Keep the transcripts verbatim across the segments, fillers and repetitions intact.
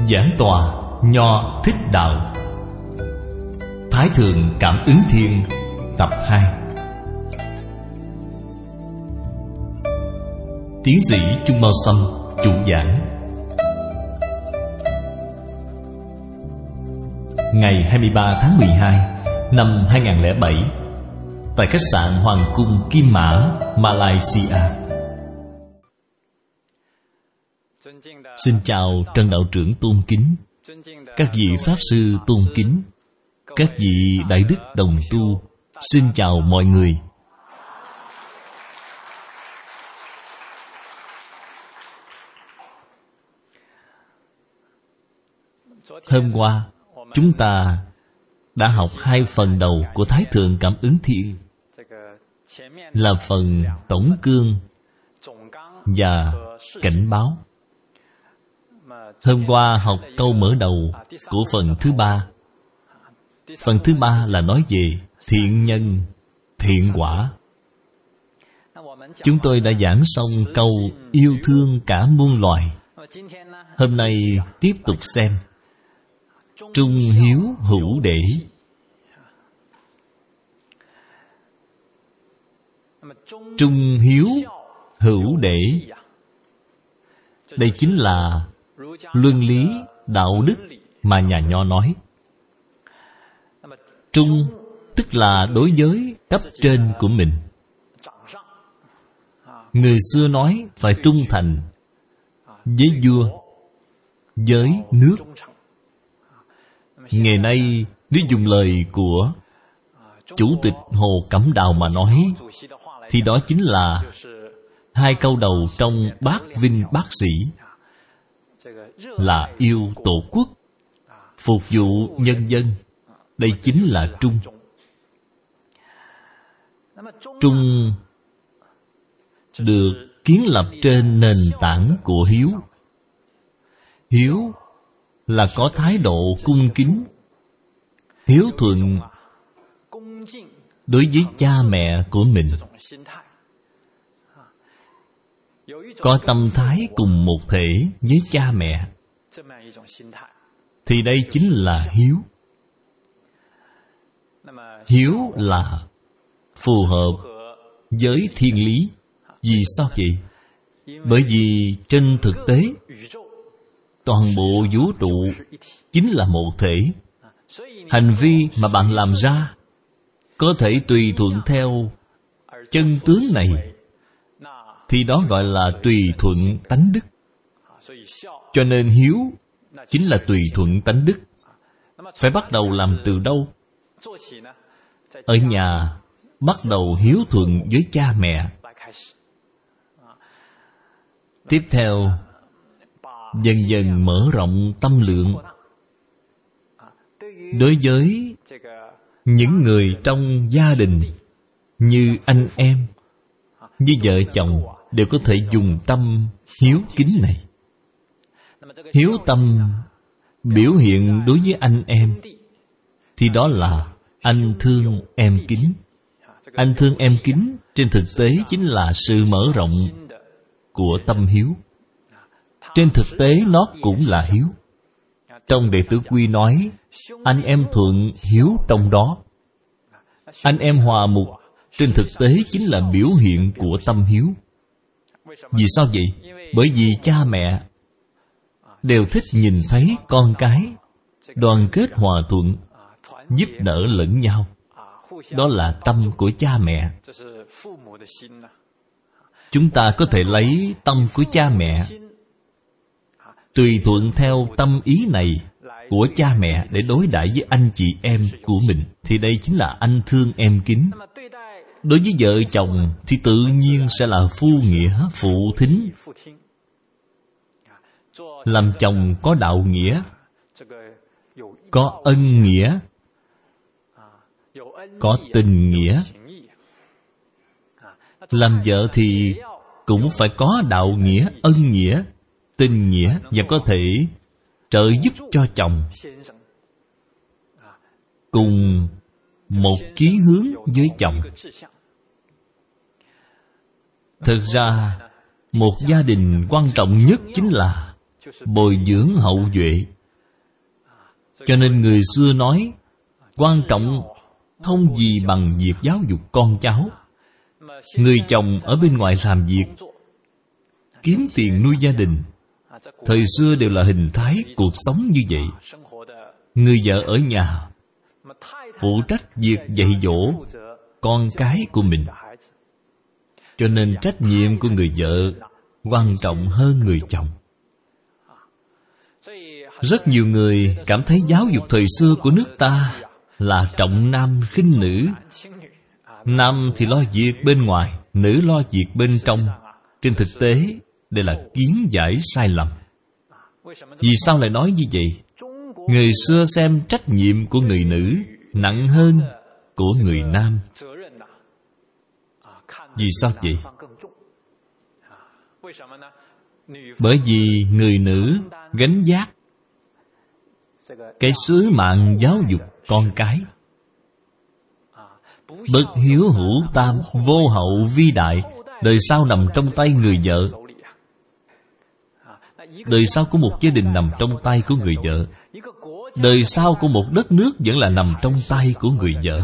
Giảng tọa Nho Thích Đạo, Thái Thượng Cảm Ứng Thiên, tập hai. Tiến sĩ Trung Mao Sâm chủ giảng. Ngày hai mươi ba tháng mười hai năm hai nghìn không trăm lẻ bảy, tại khách sạn Hoàng cung Kim Mã, Malaysia. Xin chào Trần Đạo Trưởng tôn kính, các vị Pháp Sư tôn kính, các vị Đại Đức đồng tu, xin chào mọi người. Hôm qua, chúng ta đã học hai phần đầu của Thái Thượng Cảm Ứng Thiên, là phần tổng cương và cảnh báo. Hôm qua học câu mở đầu của phần thứ ba. Phần thứ ba là nói về thiện nhân, thiện quả. Chúng tôi đã giảng xong câu yêu thương cả muôn loài. Hôm nay tiếp tục xem trung hiếu hữu để. Trung hiếu hữu để, đây chính là luân lý đạo đức mà nhà Nho nói. Trung tức là đối với cấp trên của mình. Người xưa nói phải trung thành với vua, với nước. Ngày nay, nếu dùng lời của Chủ tịch Hồ Cẩm Đào mà nói, thì đó chính là hai câu đầu trong Bác Vinh Bác Sĩ, là yêu Tổ quốc, phục vụ nhân dân. Đây chính là trung. Trung được kiến lập trên nền tảng của hiếu. Hiếu là có thái độ cung kính, hiếu thuận đối với cha mẹ của mình, có tâm thái cùng một thể với cha mẹ, thì đây chính là hiếu. Hiếu là phù hợp với thiên lý. Vì sao vậy? Bởi vì trên thực tế, toàn bộ vũ trụ chính là một thể. Hành vi mà bạn làm ra có thể tùy thuận theo chân tướng này, thì đó gọi là tùy thuận tánh đức. Cho nên hiếu chính là tùy thuận tánh đức. Phải bắt đầu làm từ đâu? Ở nhà bắt đầu hiếu thuận với cha mẹ. Tiếp theo, dần dần mở rộng tâm lượng. Đối với những người trong gia đình, như anh em, như vợ chồng, đều có thể dùng tâm hiếu kính này. Hiếu tâm biểu hiện đối với anh em, thì đó là anh thương em kính. Anh thương em kính trên thực tế chính là sự mở rộng của tâm hiếu. Trên thực tế nó cũng là hiếu. Trong Đệ Tử Quy nói, anh em thuận hiếu trong đó. Anh em hòa mục trên thực tế chính là biểu hiện của tâm hiếu. Vì sao vậy? Bởi vì cha mẹ đều thích nhìn thấy con cái đoàn kết hòa thuận, giúp đỡ lẫn nhau. Đó là tâm của cha mẹ. Chúng ta có thể lấy tâm của cha mẹ, tùy thuận theo tâm ý này của cha mẹ để đối đãi với anh chị em của mình, thì đây chính là anh thương em kính. Đối với vợ chồng thì tự nhiên sẽ là phu nghĩa phụ thính. Làm chồng có đạo nghĩa, có ân nghĩa, có tình nghĩa. Làm vợ thì cũng phải có đạo nghĩa, ân nghĩa, tình nghĩa, và có thể trợ giúp cho chồng cùng một chí hướng với chồng. Thực ra, một gia đình quan trọng nhất chính là bồi dưỡng hậu duệ, Cho nên người xưa nói, quan trọng không gì bằng việc giáo dục con cháu. Người chồng ở bên ngoài làm việc, kiếm tiền nuôi gia đình. Thời xưa đều là hình thái cuộc sống như vậy. Người vợ ở nhà phụ trách việc dạy dỗ con cái của mình. Cho nên trách nhiệm của người vợ quan trọng hơn người chồng. Rất nhiều người cảm thấy giáo dục thời xưa của nước ta là trọng nam khinh nữ. Nam thì lo việc bên ngoài, nữ lo việc bên trong. Trên thực tế, đây là kiến giải sai lầm. Vì sao lại nói như vậy? Người xưa xem trách nhiệm của người nữ nặng hơn của người nam. Vì sao vậy? Bởi vì người nữ gánh vác cái sứ mạng giáo dục con cái. Bất hiếu hữu tam, vô hậu vi đại. Đời sau nằm trong tay người vợ. Đời sau của một gia đình nằm trong tay của người vợ. Đời sau của một đất nước vẫn là nằm trong tay của người vợ.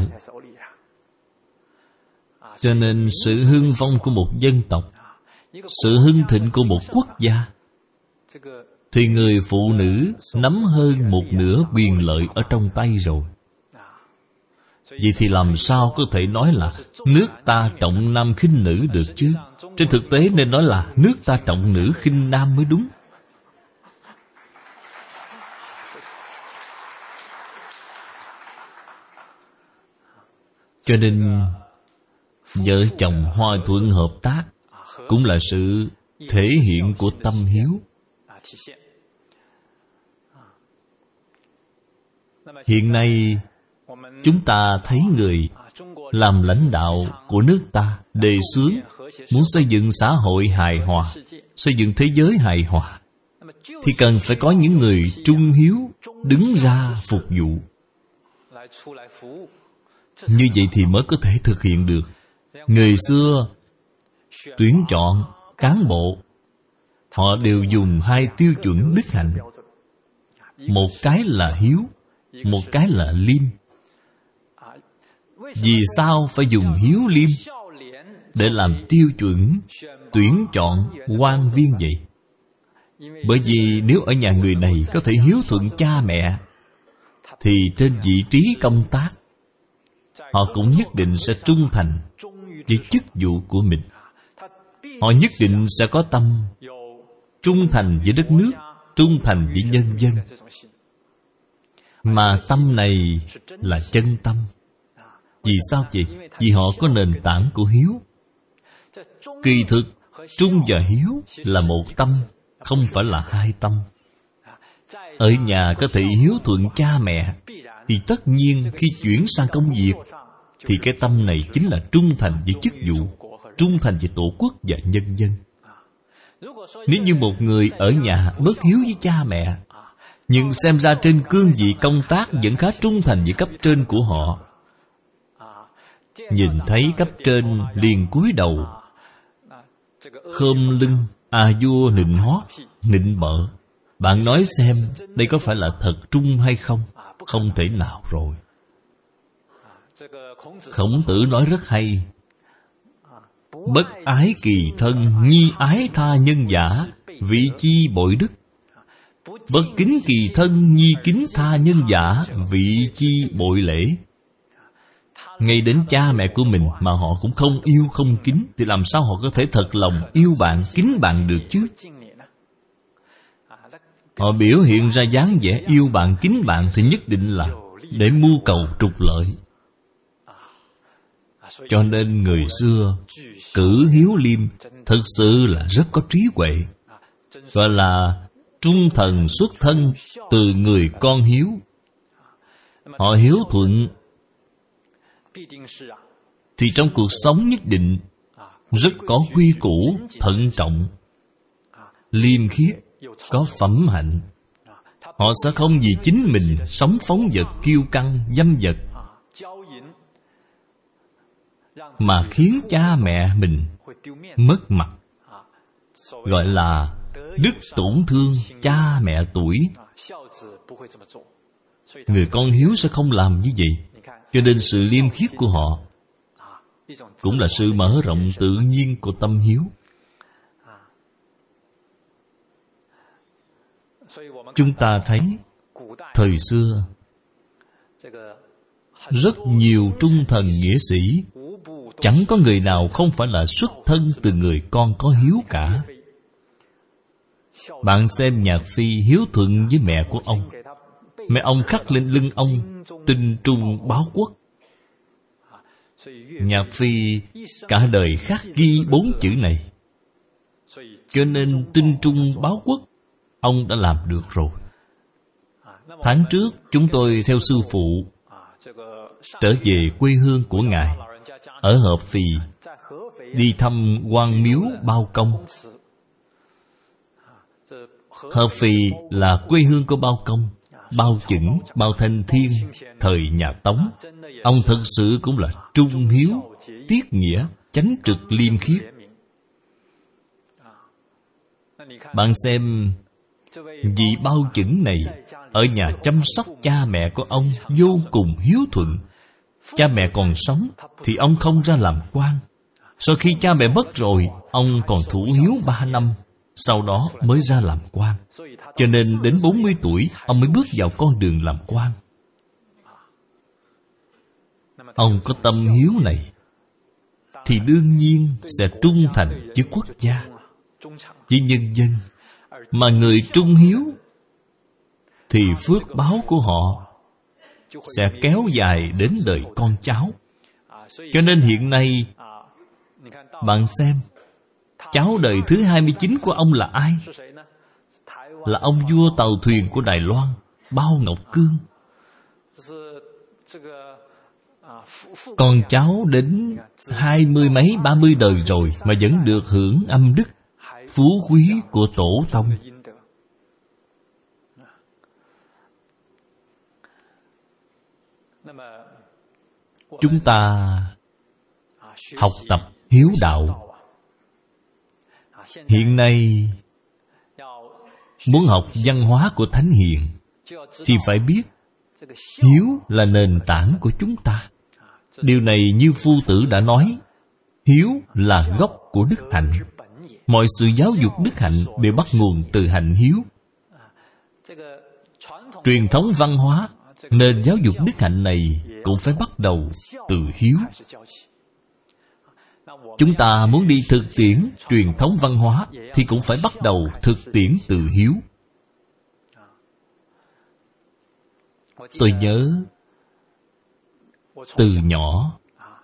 Cho nên sự hưng phong của một dân tộc, sự hưng thịnh của một quốc gia, thì người phụ nữ nắm hơn một nửa quyền lợi ở trong tay rồi. Vậy thì làm sao có thể nói là nước ta trọng nam khinh nữ được chứ? Trên thực tế nên nói là nước ta trọng nữ khinh nam mới đúng. Cho nên vợ chồng hòa thuận hợp tác cũng là sự thể hiện của tâm hiếu. Hiện nay chúng ta thấy người làm lãnh đạo của nước ta đề xướng muốn xây dựng xã hội hài hòa, xây dựng thế giới hài hòa, thì cần phải có những người trung hiếu đứng ra phục vụ. Như vậy thì mới có thể thực hiện được. Người xưa tuyển chọn cán bộ, họ đều dùng hai tiêu chuẩn đức hạnh. Một cái là hiếu, một cái là liêm. Vì sao phải dùng hiếu liêm để làm tiêu chuẩn tuyển chọn quan viên vậy? Bởi vì nếu ở nhà người này có thể hiếu thuận cha mẹ, thì trên vị trí công tác họ cũng nhất định sẽ trung thành với chức vụ của mình. Họ nhất định sẽ có tâm trung thành với đất nước, trung thành với nhân dân. Mà tâm này là chân tâm. Vì sao vậy? Vì họ có nền tảng của hiếu. Kỳ thực, trung và hiếu là một tâm, không phải là hai tâm. Ở nhà có thể hiếu thuận cha mẹ, thì tất nhiên khi chuyển sang công việc, thì cái tâm này chính là trung thành với chức vụ, trung thành với tổ quốc và nhân dân. Nếu như một người ở nhà bất hiếu với cha mẹ, nhưng xem ra trên cương vị công tác vẫn khá trung thành với cấp trên của họ, nhìn thấy cấp trên liền cúi đầu khom lưng à vua nịnh hót, nịnh bợ, bạn nói xem đây có phải là thật trung hay không? Không thể nào rồi. Khổng Tử nói rất hay: bất ái kỳ thân, nhi ái tha nhân giả, vị chi bội đức. Bất kính kỳ thân, nhi kính tha nhân giả, vị chi bội lễ. Ngay đến cha mẹ của mình mà họ cũng không yêu không kính, thì làm sao họ có thể thật lòng yêu bạn, kính bạn được chứ? Họ biểu hiện ra dáng vẻ yêu bạn, kính bạn thì nhất định là để mưu cầu trục lợi. Cho nên người xưa cử hiếu liêm thực sự là rất có trí huệ, gọi là trung thần xuất thân từ người con hiếu. Họ hiếu thuận thì trong cuộc sống nhất định rất có quy củ, thận trọng, liêm khiết, có phẩm hạnh. Họ sẽ không vì chính mình sống phóng dật, kiêu căng, dâm dật mà khiến cha mẹ mình mất mặt, gọi là đức tổn thương cha mẹ tuổi. Người con hiếu sẽ không làm như vậy. Cho nên sự liêm khiết của họ cũng là sự mở rộng tự nhiên của tâm hiếu. Chúng ta thấy thời xưa rất nhiều trung thần nghĩa sĩ, chẳng có người nào không phải là xuất thân từ người con có hiếu cả. Bạn xem Nhạc Phi hiếu thuận với mẹ của ông. Mẹ ông khắc lên lưng ông tinh trung báo quốc. Nhạc Phi cả đời khắc ghi bốn chữ này, cho nên tinh trung báo quốc ông đã làm được rồi. Tháng trước chúng tôi theo sư phụ trở về quê hương của Ngài ở Hợp Phì, đi thăm Quan Miếu Bao Công. Hợp Phì là quê hương của Bao Công, Bao Chững, Bao Thanh Thiên thời nhà Tống. Ông thật sự cũng là trung hiếu, tiết nghĩa, chánh trực liêm khiết. Bạn xem, vị Bao Chững này ở nhà chăm sóc cha mẹ của ông vô cùng hiếu thuận. Cha mẹ còn sống thì ông không ra làm quan. Sau khi cha mẹ mất rồi, ông còn thủ hiếu ba năm, sau đó mới ra làm quan. Cho nên đến bốn mươi tuổi ông mới bước vào con đường làm quan. Ông có tâm hiếu này thì đương nhiên sẽ trung thành với quốc gia, với nhân dân. Mà người trung hiếu thì phước báo của họ sẽ kéo dài đến đời con cháu. Cho nên hiện nay bạn xem, cháu đời thứ hai mươi chín của ông là ai? Là ông vua tàu thuyền của Đài Loan, Bao Ngọc Cương. Con cháu đến hai mươi mấy, ba mươi đời rồi mà vẫn được hưởng âm đức, phú quý của tổ tông. Chúng ta học tập hiếu đạo. Hiện nay muốn học văn hóa của Thánh Hiền thì phải biết hiếu là nền tảng của chúng ta. Điều này như Phu Tử đã nói, hiếu là gốc của đức hạnh. Mọi sự giáo dục đức hạnh đều bắt nguồn từ hạnh hiếu. Truyền thống văn hóa, nền giáo dục đức hạnh này cũng phải bắt đầu từ hiếu. Chúng ta muốn đi thực tiễn truyền thống văn hóa thì cũng phải bắt đầu thực tiễn từ hiếu. Tôi nhớ từ nhỏ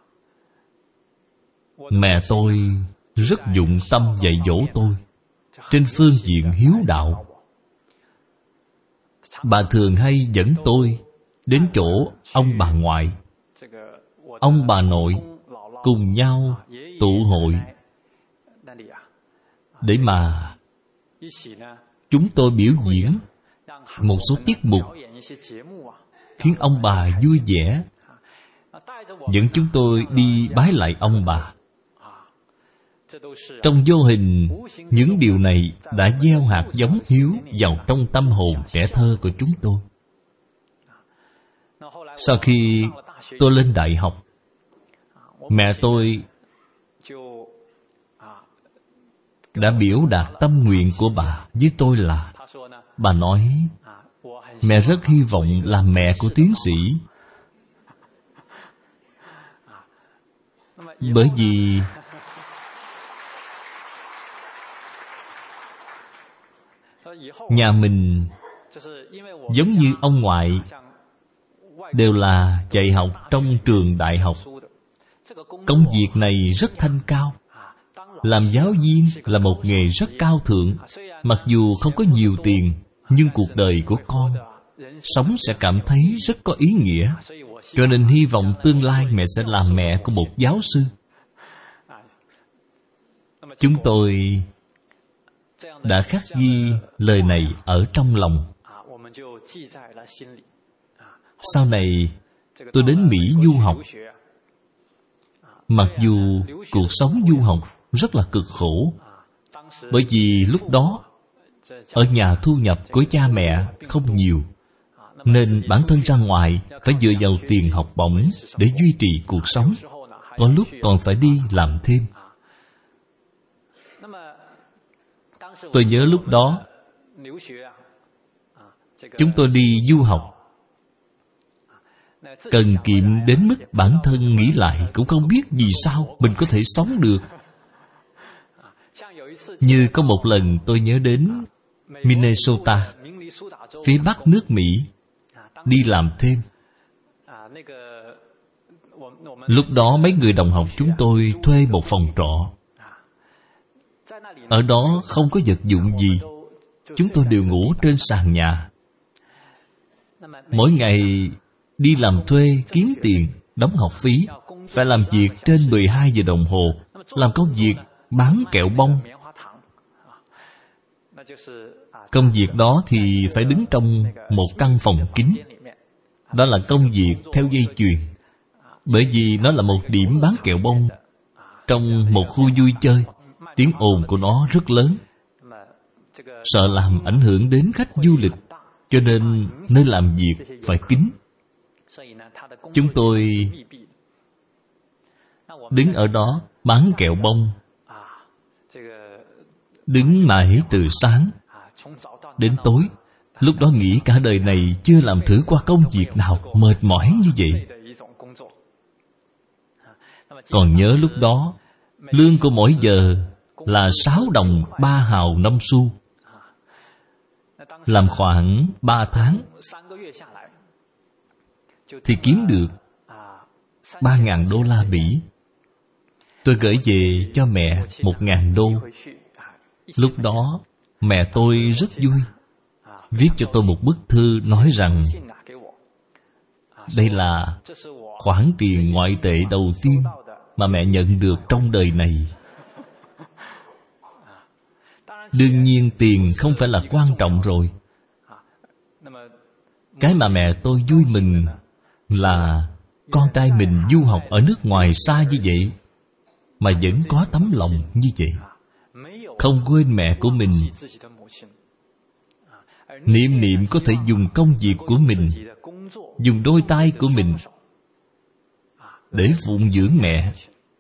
mẹ tôi rất dụng tâm dạy dỗ tôi trên phương diện hiếu đạo. Bà thường hay dẫn tôi đến chỗ ông bà ngoại, ông bà nội cùng nhau tụ hội để mà chúng tôi biểu diễn một số tiết mục khiến ông bà vui vẻ, dẫn chúng tôi đi bái lại ông bà. Trong vô hình, những điều này đã gieo hạt giống hiếu vào trong tâm hồn trẻ thơ của chúng tôi. Sau khi tôi lên đại học, mẹ tôi đã biểu đạt tâm nguyện của bà với tôi là, bà nói, mẹ rất hy vọng làm mẹ của tiến sĩ. Bởi vì nhà mình giống như ông ngoại đều là dạy học trong trường đại học. Công việc này rất thanh cao. Làm giáo viên là một nghề rất cao thượng. Mặc dù không có nhiều tiền, nhưng cuộc đời của con sống sẽ cảm thấy rất có ý nghĩa. Cho nên hy vọng tương lai mẹ sẽ làm mẹ của một giáo sư. Chúng tôi đã khắc ghi lời này ở trong lòng. Sau này tôi đến Mỹ du học. Mặc dù cuộc sống du học rất là cực khổ, bởi vì lúc đó ở nhà thu nhập của cha mẹ không nhiều, nên bản thân ra ngoài phải dựa vào tiền học bổng để duy trì cuộc sống. Có lúc còn phải đi làm thêm. Tôi nhớ lúc đó chúng tôi đi du học, cần kiệm đến mức bản thân nghĩ lại cũng không biết vì sao mình có thể sống được. Như có một lần tôi nhớ đến Minnesota, phía bắc nước Mỹ, đi làm thêm. Lúc đó mấy người đồng học chúng tôi thuê một phòng trọ. Ở đó không có vật dụng gì, chúng tôi đều ngủ trên sàn nhà. Mỗi ngày đi làm thuê kiếm tiền, đóng học phí, phải làm việc trên mười hai giờ đồng hồ, làm công việc bán kẹo bông. Công việc đó thì phải đứng trong một căn phòng kín. Đó là công việc theo dây chuyền, bởi vì nó là một điểm bán kẹo bông trong một khu vui chơi. Tiếng ồn của nó rất lớn, sợ làm ảnh hưởng đến khách du lịch, cho nên nơi làm việc phải kín. Chúng tôi đứng ở đó bán kẹo bông, đứng mãi từ sáng đến tối. Lúc đó nghĩ cả đời này chưa làm thử qua công việc nào mệt mỏi như vậy. Còn nhớ lúc đó lương của mỗi giờ là sáu đồng ba hào năm xu, làm khoảng ba tháng thì kiếm được ba ngàn đô la Mỹ. Tôi gửi về cho mẹ một ngàn đô. Lúc đó mẹ tôi rất vui, viết cho tôi một bức thư nói rằng đây là khoản tiền ngoại tệ đầu tiên mà mẹ nhận được trong đời này. Đương nhiên tiền không phải là quan trọng rồi. Cái mà mẹ tôi vui mừng là con trai mình du học ở nước ngoài xa như vậy mà vẫn có tấm lòng như vậy, không quên mẹ của mình, niệm niệm có thể dùng công việc của mình, dùng đôi tay của mình để phụng dưỡng mẹ.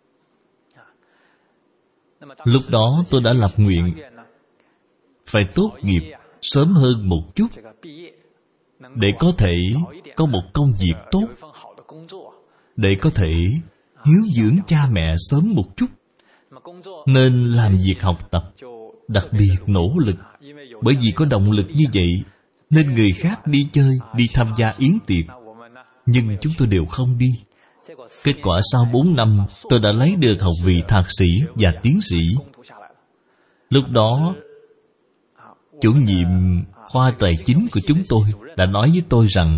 Lúc đó tôi đã lập nguyện phải tốt nghiệp sớm hơn một chút để có thể có một công việc tốt, để có thể hiếu dưỡng cha mẹ sớm một chút. Nên làm việc học tập đặc biệt nỗ lực. Bởi vì có động lực như vậy nên người khác đi chơi, đi tham gia yến tiệc, nhưng chúng tôi đều không đi. Kết quả sau bốn năm tôi đã lấy được học vị thạc sĩ và tiến sĩ. Lúc đó chủ nhiệm khoa tài chính của chúng tôi đã nói với tôi rằng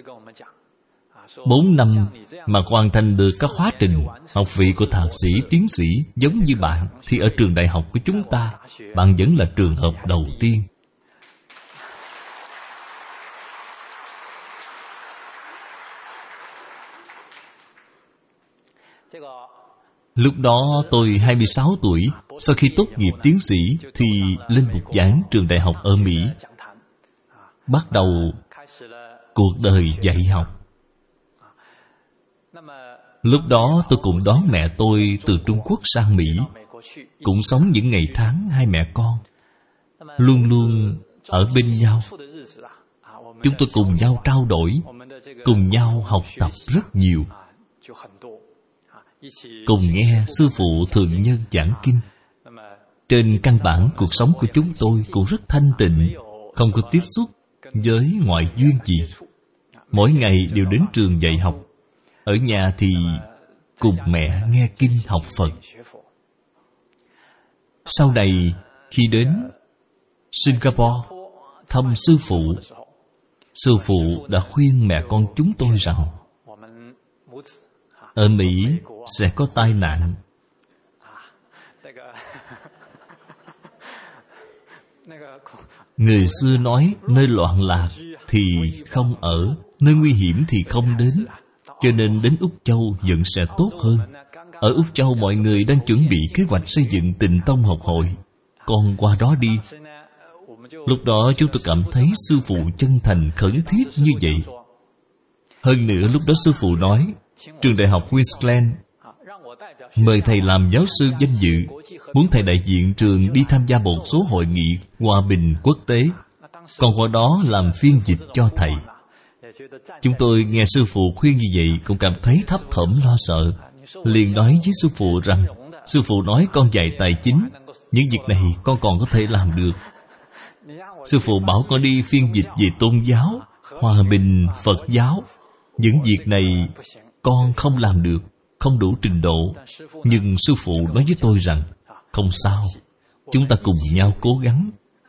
bốn năm mà hoàn thành được các khóa trình học vị của thạc sĩ, tiến sĩ giống như bạn, thì ở trường đại học của chúng ta, bạn vẫn là trường hợp đầu tiên. Lúc đó tôi hai mươi sáu tuổi. Sau khi tốt nghiệp tiến sĩ thì lên bục giảng trường đại học ở Mỹ, bắt đầu cuộc đời dạy học. Lúc đó tôi cũng đón mẹ tôi từ Trung Quốc sang Mỹ, cũng sống những ngày tháng hai mẹ con, luôn luôn ở bên nhau. Chúng tôi cùng nhau trao đổi, cùng nhau học tập rất nhiều, cùng nghe sư phụ thượng nhân giảng kinh. Trên căn bản cuộc sống của chúng tôi cũng rất thanh tịnh, không có tiếp xúc với ngoại duyên gì. Mỗi ngày đều đến trường dạy học, ở nhà thì cùng mẹ nghe kinh học Phật. Sau này khi đến Singapore thăm sư phụ, sư phụ đã khuyên mẹ con chúng tôi rằng ở Mỹ sẽ có tai nạn. Người xưa nói nơi loạn lạc thì không ở, nơi nguy hiểm thì không đến. Cho nên đến Úc Châu vẫn sẽ tốt hơn. Ở Úc Châu mọi người đang chuẩn bị kế hoạch xây dựng Tịnh Tông học hội. Con qua đó đi. Lúc đó chúng tôi cảm thấy sư phụ chân thành khẩn thiết như vậy. Hơn nữa lúc đó sư phụ nói, trường đại học Queensland mời thầy làm giáo sư danh dự, muốn thầy đại diện trường đi tham gia một số hội nghị hòa bình quốc tế, còn qua đó làm phiên dịch cho thầy. Chúng tôi nghe sư phụ khuyên như vậy cũng cảm thấy thấp thỏm lo sợ, liền nói với sư phụ rằng, sư phụ nói con dạy tài chính, những việc này con còn có thể làm được. Sư phụ bảo con đi phiên dịch về tôn giáo, hòa bình, Phật giáo. Những việc này con không làm được, không đủ trình độ. Nhưng sư phụ nói với tôi rằng, không sao, chúng ta cùng nhau cố gắng.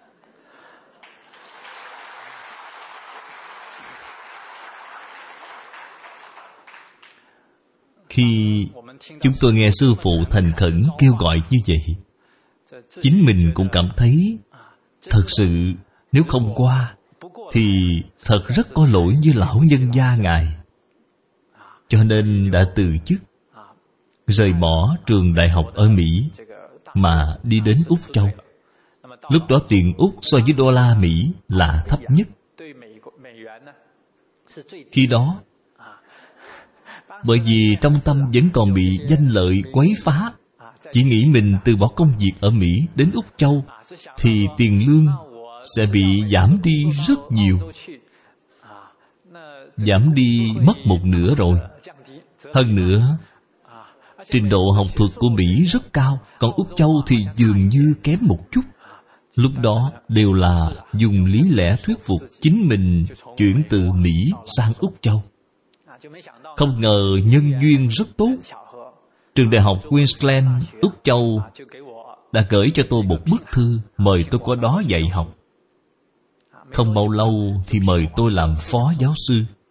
Khi chúng tôi nghe sư phụ thành khẩn kêu gọi như vậy, chính mình cũng cảm thấy thật sự nếu không qua thì thật rất có lỗi với lão nhân gia ngài. Cho nên đã từ chức, rời bỏ trường đại học ở Mỹ mà đi đến Úc Châu. Lúc đó tiền Úc so với đô la Mỹ là thấp nhất. Khi đó, bởi vì trong tâm vẫn còn bị danh lợi quấy phá, chỉ nghĩ mình từ bỏ công việc ở Mỹ đến Úc Châu thì tiền lương sẽ bị giảm đi rất nhiều, giảm đi mất một nửa rồi. Hơn nữa, trình độ học thuật của Mỹ rất cao, còn Úc Châu thì dường như kém một chút. Lúc đó đều là dùng lý lẽ thuyết phục chính mình chuyển từ Mỹ sang Úc Châu. Không ngờ nhân duyên rất tốt. Trường đại học Queensland, Úc Châu đã gửi cho tôi một bức thư mời tôi qua đó dạy học. Không bao lâu thì mời tôi làm phó giáo sư.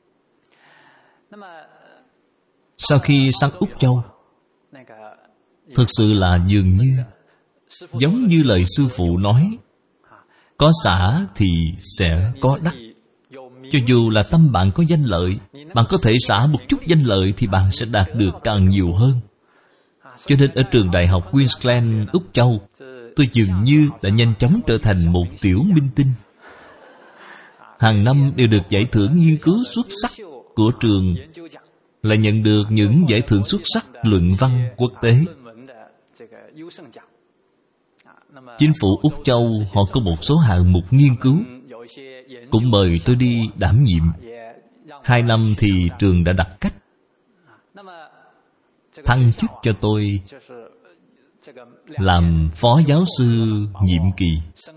Sau khi sang Úc Châu, thực sự là dường như giống như lời sư phụ nói, có xả thì sẽ có đắc. Cho dù là tâm bạn có danh lợi, bạn có thể xả một chút danh lợi thì bạn sẽ đạt được càng nhiều hơn. Cho nên ở trường đại học Queensland, Úc Châu, tôi dường như đã nhanh chóng trở thành một tiểu minh tinh. Hàng năm đều được giải thưởng nghiên cứu xuất sắc của trường, lại nhận được những giải thưởng xuất sắc luận văn quốc tế. Chính phủ Úc Châu họ có một số hạng mục nghiên cứu, cũng mời tôi đi đảm nhiệm. Hai năm thì trường đã đặt cách thăng chức cho tôi làm phó giáo sư nhiệm kỳ.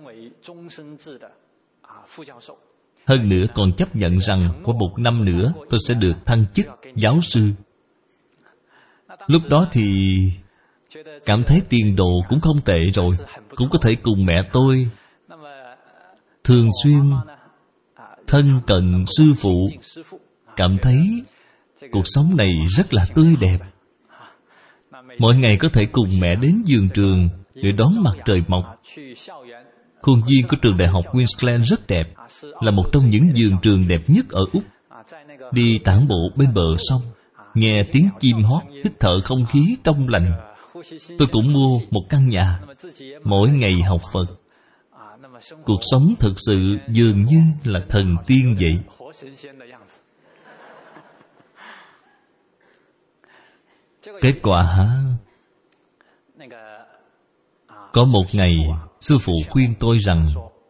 Hơn nữa còn chấp nhận rằng qua một năm nữa tôi sẽ được thăng chức giáo sư. Lúc đó thì cảm thấy tiền đồ cũng không tệ rồi, cũng có thể cùng mẹ tôi thường xuyên thân cận sư phụ, cảm thấy cuộc sống này rất là tươi đẹp. Mỗi ngày có thể cùng mẹ đến vườn trường để đón mặt trời mọc. Khuôn viên của trường đại học Queensland rất đẹp, là một trong những vườn trường đẹp nhất ở Úc. Đi tản bộ bên bờ sông, nghe tiếng chim hót, hít thở không khí trong lành. Tôi cũng mua một căn nhà, mỗi ngày học Phật. Cuộc sống thực sự dường như là thần tiên vậy. Kết quả, có một ngày sư phụ khuyên tôi rằng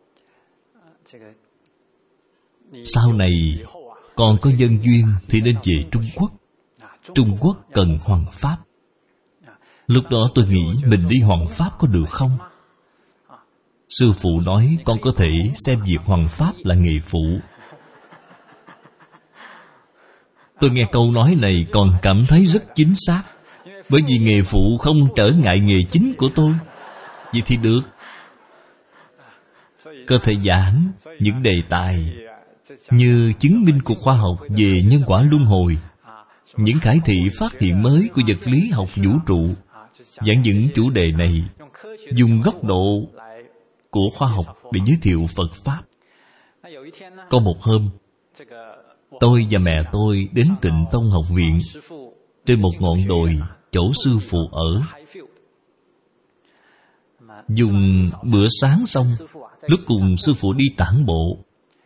sau này còn có nhân duyên thì nên về Trung Quốc. Trung Quốc cần hoằng pháp. Lúc đó tôi nghĩ mình đi hoằng pháp có được không? Sư phụ nói con có thể xem việc hoằng pháp là nghề phụ. Tôi nghe câu nói này còn cảm thấy rất chính xác, bởi vì nghề phụ không trở ngại nghề chính của tôi. Vậy thì được. Có thể giảng những đề tài như chứng minh của khoa học về nhân quả luân hồi, những khải thị phát hiện mới của vật lý học vũ trụ. Giảng những chủ đề này dùng góc độ của khoa học để giới thiệu Phật Pháp. Có một hôm, tôi và mẹ tôi đến Tịnh Tông Học viện, trên một ngọn đồi chỗ sư phụ ở. dùng bữa sáng xong, lúc cùng sư phụ đi tản bộ,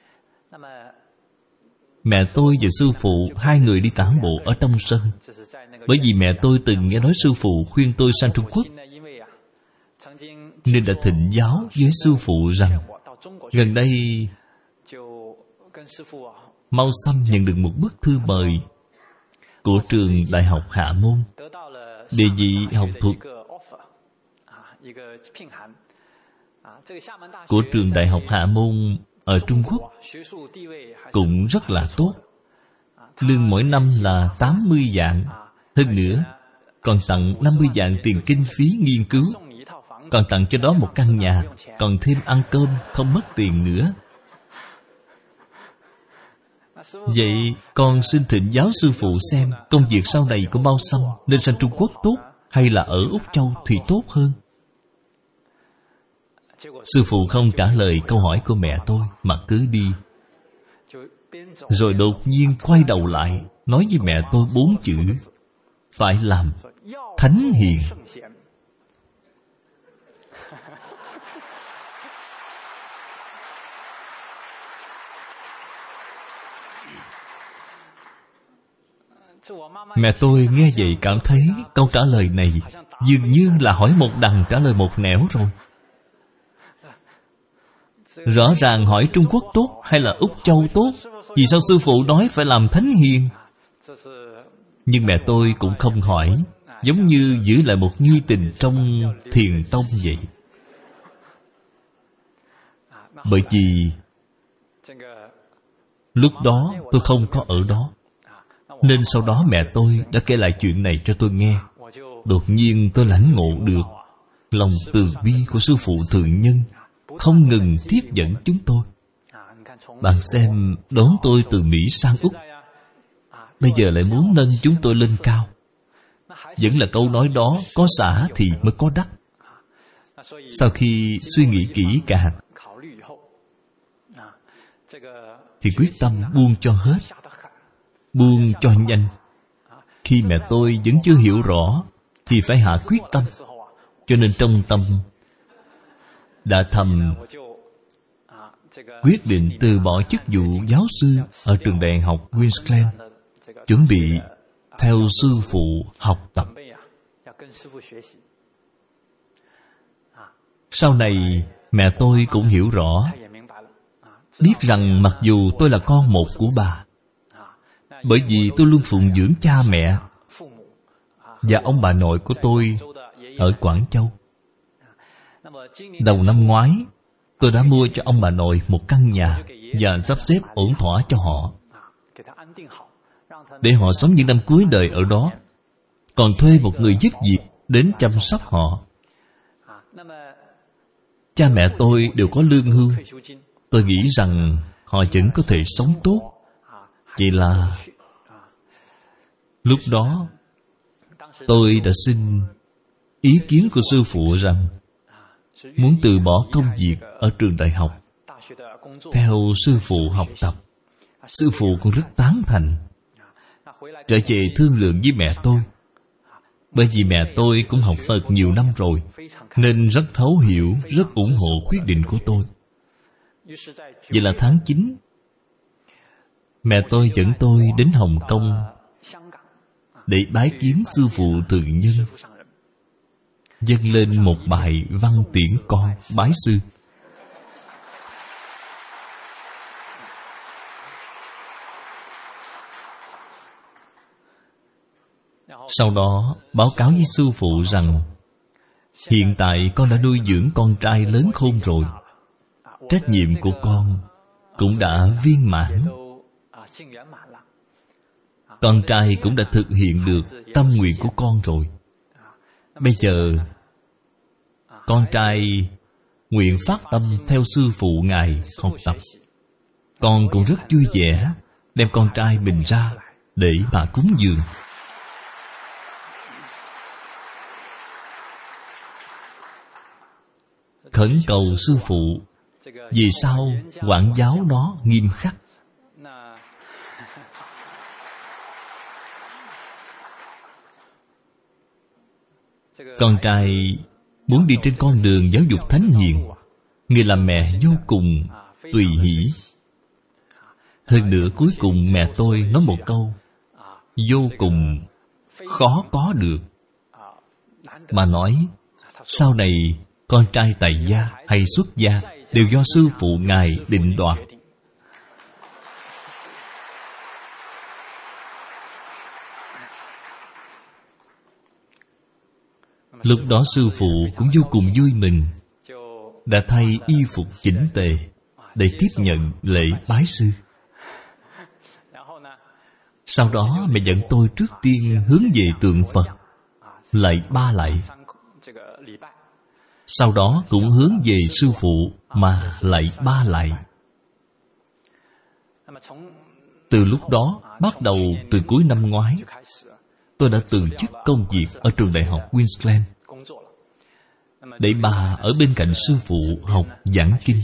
mẹ tôi và sư phụ hai người đi tản bộ ở trong sân. Bởi vì mẹ tôi từng nghe nói sư phụ khuyên tôi sang Trung Quốc, nên đã thỉnh giáo với sư phụ rằng gần đây Mao Sâm nhận được một bức thư mời của trường Đại học Hạ Môn, địa vị học thuật của trường Đại học Hạ Môn ở Trung Quốc cũng rất là tốt. Lương mỗi năm là tám mươi vạn. Hơn nữa còn tặng năm mươi vạn tiền kinh phí nghiên cứu, còn tặng cho đó một căn nhà, còn thêm ăn cơm không mất tiền nữa. Vậy con xin thỉnh giáo sư phụ xem công việc sau này của Mao Sâm nên sang Trung Quốc tốt hay là ở Úc Châu thì tốt hơn? Sư phụ không trả lời câu hỏi của mẹ tôi mà cứ đi. Rồi đột nhiên quay đầu lại nói với mẹ tôi bốn chữ: phải làm thánh hiền. Mẹ tôi nghe vậy cảm thấy câu trả lời này dường như là hỏi một đằng trả lời một nẻo rồi. Rõ ràng hỏi Trung Quốc tốt hay là Úc Châu tốt, vì sao sư phụ nói phải làm thánh hiền? Nhưng mẹ tôi cũng không hỏi, giống như giữ lại một nghi tình trong thiền tông vậy. Bởi vì lúc đó tôi không có ở đó, nên sau đó mẹ tôi đã kể lại chuyện này cho tôi nghe. Đột nhiên tôi lãnh ngộ được lòng từ bi của sư phụ thượng nhân, không ngừng tiếp dẫn chúng tôi. Bạn xem, đón tôi từ Mỹ sang Úc, bây giờ lại muốn nâng chúng tôi lên cao. Vẫn là câu nói đó, có xả thì mới có đắc. Sau khi suy nghĩ kỹ càng thì quyết tâm buông cho hết, buông cho nhanh. Khi mẹ tôi vẫn chưa hiểu rõ thì phải hạ quyết tâm. Cho nên trong tâm đã thầm quyết định từ bỏ chức vụ giáo sư ở trường đại học Queensland, chuẩn bị theo sư phụ học tập. Sau này mẹ tôi cũng hiểu rõ, biết rằng mặc dù tôi là con một của bà, bởi vì tôi luôn phụng dưỡng cha mẹ và ông bà nội của tôi ở Quảng Châu. Đầu năm ngoái, tôi đã mua cho ông bà nội một căn nhà và sắp xếp ổn thỏa cho họ, để họ sống những năm cuối đời ở đó, còn thuê một người giúp việc đến chăm sóc họ. Cha mẹ tôi đều có lương hưu. Tôi nghĩ rằng họ vẫn có thể sống tốt. Vậy là lúc đó tôi đã xin ý kiến của sư phụ rằng muốn từ bỏ công việc ở trường đại học, theo sư phụ học tập. Sư phụ cũng rất tán thành. Trở về thương lượng với mẹ tôi, bởi vì mẹ tôi cũng học Phật nhiều năm rồi, nên rất thấu hiểu, rất ủng hộ quyết định của tôi. Vậy là tháng chín, mẹ tôi dẫn tôi đến Hồng Kông để bái kiến sư phụ thượng nhân, dâng lên một bài văn tiễn con bái sư. Sau đó báo cáo với sư phụ rằng hiện tại con đã nuôi dưỡng con trai lớn khôn rồi, trách nhiệm của con cũng đã viên mãn. Con trai cũng đã thực hiện được tâm nguyện của con rồi. Bây giờ con trai nguyện phát tâm theo sư phụ ngài học tập. Con cũng rất vui vẻ đem con trai mình ra để mà cúng dường. Khẩn cầu sư phụ vì sao quản giáo nó nghiêm khắc. Con trai muốn đi trên con đường giáo dục thánh hiền. Người làm mẹ vô cùng tùy hỷ. Hơn nữa cuối cùng mẹ tôi nói một câu vô cùng khó có được, mà nói sau này con trai tại gia hay xuất gia đều do sư phụ ngài định đoạt. Lúc đó sư phụ cũng vô cùng vui mừng, đã thay y phục chỉnh tề để tiếp nhận lễ bái sư. Sau đó mẹ dẫn tôi trước tiên hướng về tượng Phật lạy ba lạy, sau đó cũng hướng về sư phụ mà lạy ba lạy. Từ lúc đó, bắt đầu từ cuối năm ngoái, tôi đã từ chức công việc ở trường đại học Queensland để bà ở bên cạnh sư phụ học giảng kinh.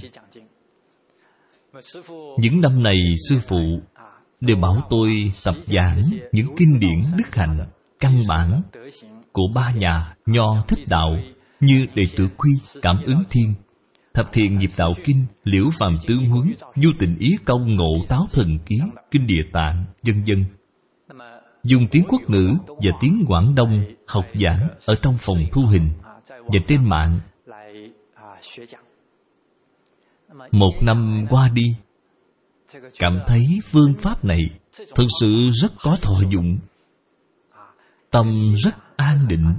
Những năm này sư phụ đều bảo tôi tập giảng những kinh điển đức hạnh căn bản của ba nhà Nho Thích Đạo như Đệ Tử Quy, Cảm Ứng Thiên, Thập Thiện Nghiệp Đạo Kinh, Liễu Phàm Tương Huấn, Du Tịnh Ý Công, Ngộ Táo Thần Ký, Kinh Địa Tạng, vân vân. Dùng tiếng Quốc ngữ và tiếng Quảng Đông học giảng ở trong phòng thu hình và trên mạng. Một năm qua đi, cảm thấy phương pháp này thực sự rất có thọ dụng, tâm rất an định.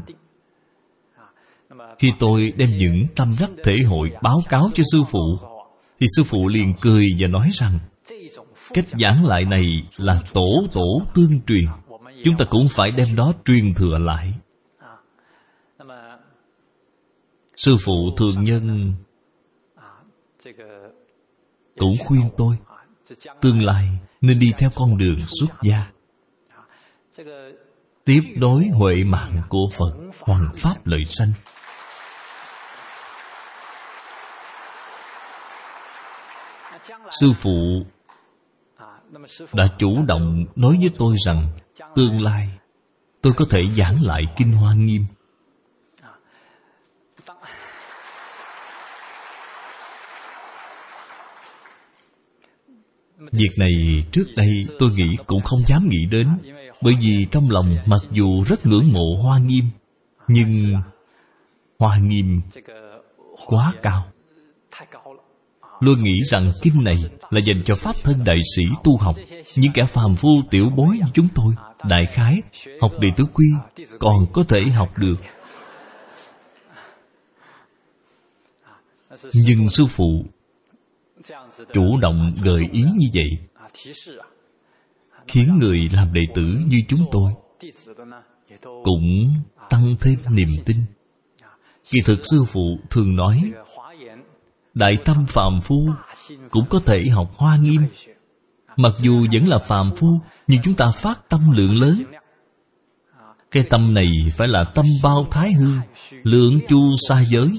Khi tôi đem những tâm đắc thể hội báo cáo cho sư phụ, thì sư phụ liền cười và nói rằng cách giảng lại này là tổ tổ tương truyền, chúng ta cũng phải đem đó truyền thừa lại. Sư phụ thường nhân cũng khuyên tôi tương lai nên đi theo con đường xuất gia, tiếp đối huệ mạng của Phật, hoằng pháp lợi sanh. Sư phụ đã chủ động nói với tôi rằng tương lai tôi có thể giảng lại Kinh Hoa Nghiêm. Việc này trước đây tôi nghĩ cũng không dám nghĩ đến, bởi vì trong lòng mặc dù rất ngưỡng mộ Hoa Nghiêm, nhưng Hoa Nghiêm quá cao. Luôn nghĩ rằng kinh này là dành cho pháp thân đại sĩ tu học. Những kẻ phàm phu tiểu bối như chúng tôi, đại khái học Đệ Tử Quy còn có thể học được. Nhưng sư phụ chủ động gợi ý như vậy, khiến người làm đệ tử như chúng tôi cũng tăng thêm niềm tin. Kỳ thực sư phụ thường nói, đại tâm phàm phu cũng có thể học Hoa Nghiêm. Mặc dù vẫn là phàm phu, nhưng chúng ta phát tâm lượng lớn. Cái tâm này phải là tâm bao thái hư, lượng chu xa giới.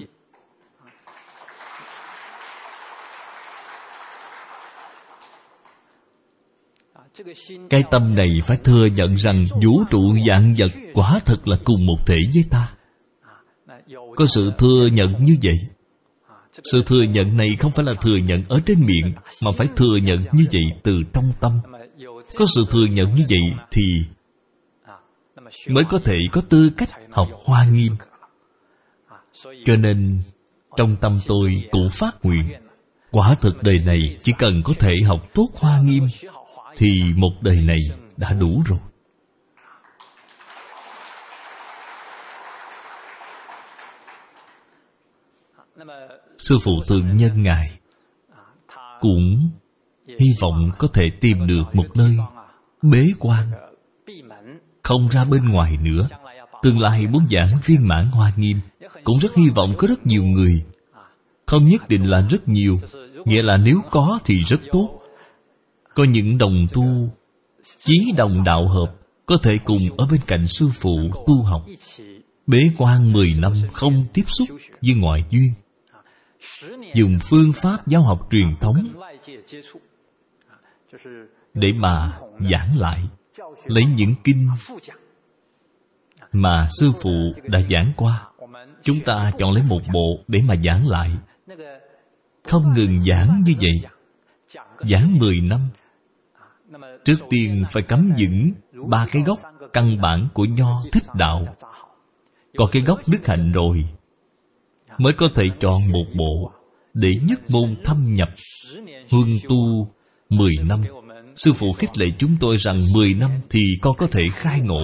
Cái tâm này phải thừa nhận rằng vũ trụ vạn vật quả thật là cùng một thể với ta. Có sự thừa nhận như vậy. Sự thừa nhận này không phải là thừa nhận ở trên miệng, mà phải thừa nhận như vậy từ trong tâm. Có sự thừa nhận như vậy thì mới có thể có tư cách học Hoa Nghiêm. Cho nên trong tâm tôi cũng phát nguyện, quả thực đời này chỉ cần có thể học tốt Hoa Nghiêm thì một đời này đã đủ rồi. Sư phụ Tượng Nhân Ngài cũng hy vọng có thể tìm được một nơi bế quan, không ra bên ngoài nữa. Tương lai muốn giảng viên mãn Hoa Nghiêm, cũng rất hy vọng có rất nhiều người. Không nhất định là rất nhiều, nghĩa là nếu có thì rất tốt. Có những đồng tu chí đồng đạo hợp, có thể cùng ở bên cạnh sư phụ tu học, bế quan mười năm không tiếp xúc với ngoại duyên, dùng phương pháp giáo học truyền thống để mà giảng lại, lấy những kinh mà sư phụ đã giảng qua, chúng ta chọn lấy một bộ để mà giảng lại. Không ngừng giảng như vậy, giảng mười năm. Trước tiên phải cắm vững ba cái gốc căn bản của Nho Thích Đạo. Có cái gốc đức hạnh rồi, mới có thể chọn một bộ để nhất môn thâm nhập, huân tu mười năm. Sư phụ khích lệ chúng tôi rằng mười năm thì con có thể khai ngộ.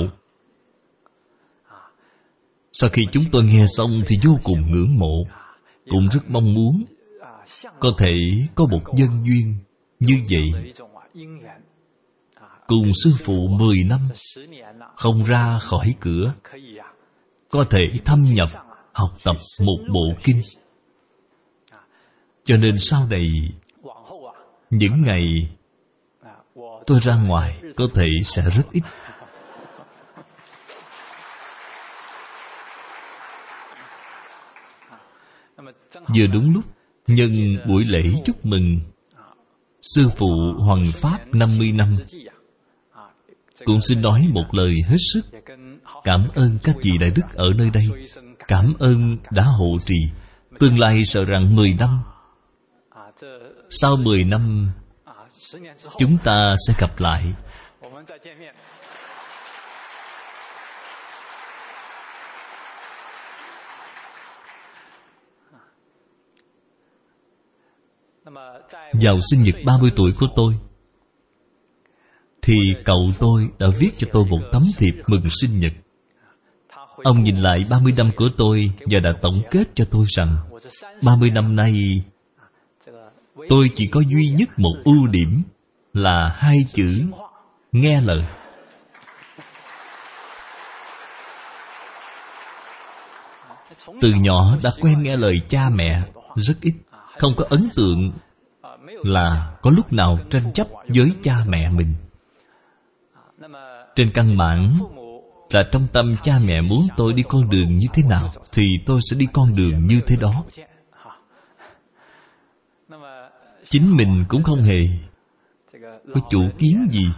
Sau khi chúng tôi nghe xong thì vô cùng ngưỡng mộ, cũng rất mong muốn có thể có một nhân duyên như vậy, cùng sư phụ mười năm không ra khỏi cửa, có thể thâm nhập học tập một bộ kinh. Cho nên sau này, những ngày tôi ra ngoài có thể sẽ rất ít. Vừa đúng lúc nhân buổi lễ chúc mừng sư phụ hoằng pháp năm mươi năm, cũng xin nói một lời hết sức cảm ơn các vị đại đức ở nơi đây. Cảm ơn đã hộ trì. Tương lai sợ rằng mười năm, sau mười năm chúng ta sẽ gặp lại. Vào sinh nhật ba mươi tuổi của tôi, thì cậu tôi đã viết cho tôi một tấm thiệp mừng sinh nhật. Ông nhìn lại ba mươi năm của tôi và đã tổng kết cho tôi rằng ba mươi năm nay tôi chỉ có duy nhất một ưu điểm là hai chữ nghe lời. Từ nhỏ đã quen nghe lời cha mẹ rất ít, không có ấn tượng là có lúc nào tranh chấp với cha mẹ mình. Trên căn bản là trong tâm cha mẹ muốn tôi đi con đường như thế nào thì tôi sẽ đi con đường như thế đó. Chính mình cũng không hề có chủ kiến gì.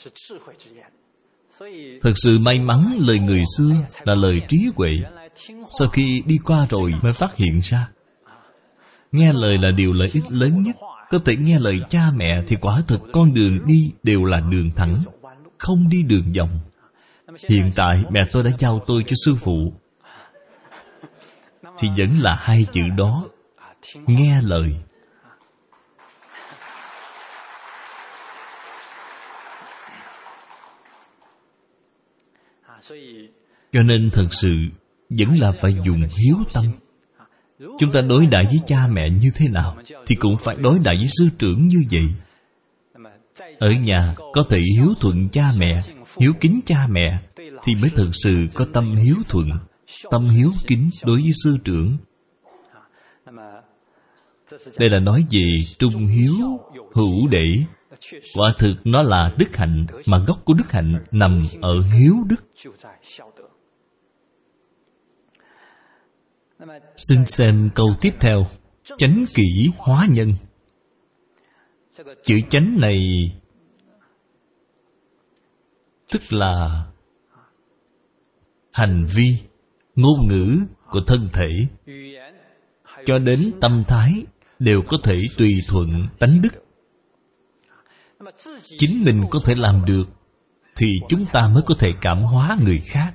Thật sự may mắn lời người xưa là lời trí huệ. Sau khi đi qua rồi mới phát hiện ra nghe lời là điều lợi ích lớn nhất. Có thể nghe lời cha mẹ thì quả thực con đường đi đều là đường thẳng, không đi đường vòng. Hiện tại mẹ tôi đã giao tôi cho sư phụ, thì vẫn là hai chữ đó, nghe lời. Cho nên thật sự vẫn là phải dùng hiếu tâm. Chúng ta đối đãi với cha mẹ như thế nào thì cũng phải đối đãi với sư trưởng như vậy. Ở nhà có thể hiếu thuận cha mẹ, hiếu kính cha mẹ, thì mới thực sự có tâm hiếu thuận, tâm hiếu kính đối với sư trưởng. Đây là nói về trung hiếu hữu đệ. Quả thực nó là đức hạnh, mà gốc của đức hạnh nằm ở hiếu đức. Xin xem câu tiếp theo. Chánh kỷ hóa nhân. Chữ chánh này tức là hành vi, ngôn ngữ của thân thể, cho đến tâm thái đều có thể tùy thuận tánh đức. Chính mình có thể làm được thì chúng ta mới có thể cảm hóa người khác.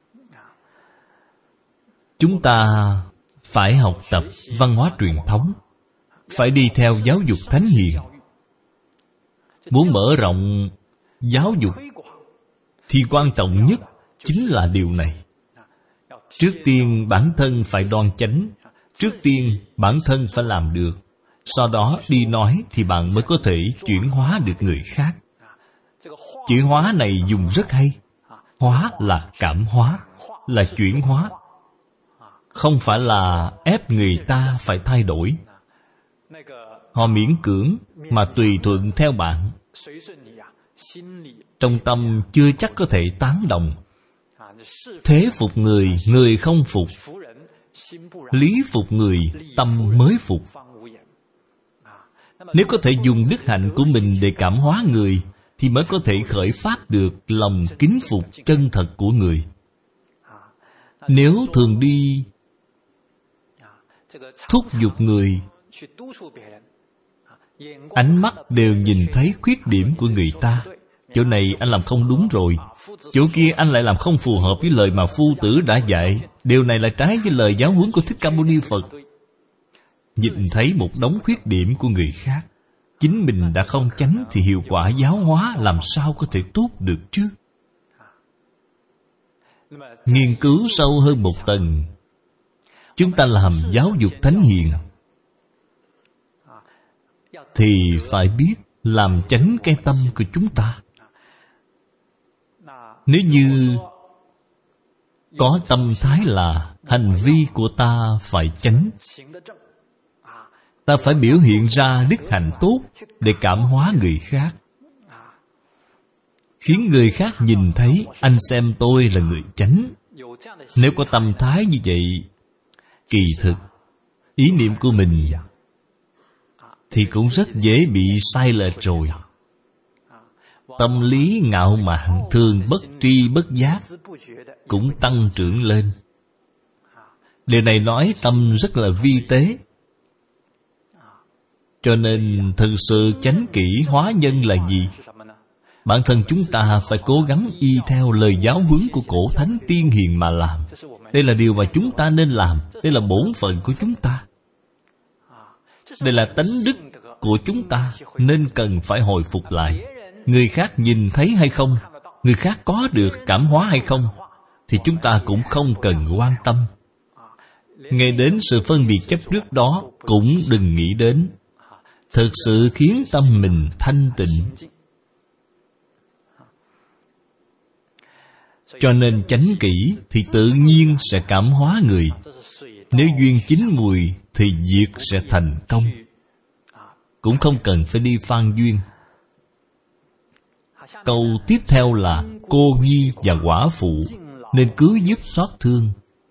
Chúng ta phải học tập văn hóa truyền thống, phải đi theo giáo dục thánh hiền. Muốn mở rộng giáo dục thì quan trọng nhất chính là điều này. Trước tiên bản thân phải đoan chánh, trước tiên bản thân phải làm được, sau đó đi nói thì bạn mới có thể chuyển hóa được người khác. Chữ hóa này dùng rất hay. Hóa là cảm hóa, là chuyển hóa, không phải là ép người ta phải thay đổi. Họ miễn cưỡng mà tùy thuận theo bạn, trong tâm chưa chắc có thể tán đồng. Thế phục người, người không phục. Lý phục người, tâm mới phục. Nếu có thể dùng đức hạnh của mình để cảm hóa người thì mới có thể khởi phát được lòng kính phục chân thật của người. Nếu thường đi thúc giục người. Ánh mắt đều nhìn thấy khuyết điểm của người ta. Chỗ này anh làm không đúng rồi, chỗ kia anh lại làm không phù hợp với lời mà Phu Tử đã dạy. Điều này là trái với lời giáo huấn của Thích Ca Mâu Ni Phật. Nhìn thấy một đống khuyết điểm của người khác, chính mình đã không chánh thì hiệu quả giáo hóa làm sao có thể tốt được chứ? Nghiên cứu sâu hơn một tầng, chúng ta làm giáo dục thánh hiền thì phải biết làm chánh cái tâm của chúng ta. Nếu như có tâm thái là hành vi của ta phải chánh, ta phải biểu hiện ra đức hạnh tốt để cảm hóa người khác, khiến người khác nhìn thấy anh xem tôi là người chánh. Nếu có tâm thái như vậy, kỳ thực ý niệm của mình thì cũng rất dễ bị sai lệch rồi. Tâm lý ngạo mạn thường bất tri bất giác cũng tăng trưởng lên. Điều này nói tâm rất là vi tế. Cho nên thực sự chánh kỷ hóa nhân là gì? Bản thân chúng ta phải cố gắng y theo lời giáo huấn của cổ thánh tiên hiền mà làm. Đây là điều mà chúng ta nên làm. Đây là bổn phận của chúng ta. Đây là tánh đức của chúng ta, nên cần phải hồi phục lại. Người khác nhìn thấy hay không, người khác có được cảm hóa hay không, thì chúng ta cũng không cần quan tâm. Ngay đến sự phân biệt chấp trước đó cũng đừng nghĩ đến. Thực sự khiến tâm mình thanh tịnh. Cho nên chánh kỷ thì tự nhiên sẽ cảm hóa người. Nếu duyên chín mùi thì việc sẽ thành công. Cũng không cần phải đi phan duyên. Câu tiếp theo là cô nhi và quả phụ nên cứu giúp xót thương.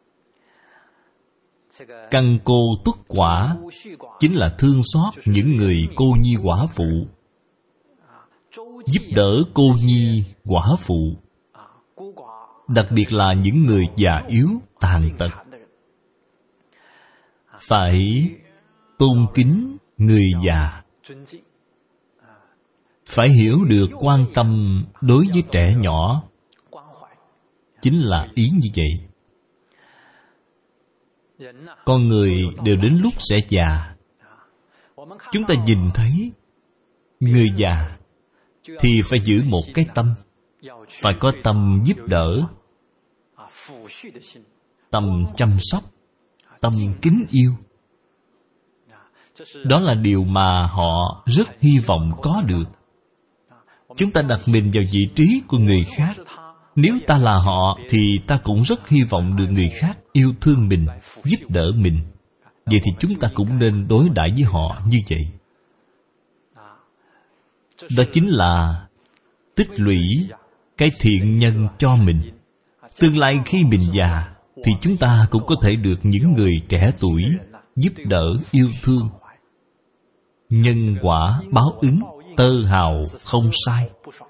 Căn cô tuất quả chính là thương xót những người cô nhi quả phụ, giúp đỡ cô nhi quả phụ, đặc biệt là những người già yếu tàn tật. Phải tôn kính người già, phải hiểu được quan tâm đối với trẻ nhỏ, chính là ý như vậy. Con người đều đến lúc sẽ già. Chúng ta nhìn thấy người già thì phải giữ một cái tâm, phải có tâm giúp đỡ, tâm chăm sóc, tâm kính yêu. Đó là điều mà họ rất hy vọng có được. Chúng ta đặt mình vào vị trí của người khác. Nếu ta là họ thì ta cũng rất hy vọng được người khác yêu thương mình, giúp đỡ mình. Vậy thì chúng ta cũng nên đối đãi với họ như vậy. Đó chính là tích lũy cái thiện nhân cho mình. Tương lai khi mình già thì chúng ta cũng có thể được những người trẻ tuổi giúp đỡ yêu thương. Nhân quả báo ứng, tơ hào không sai.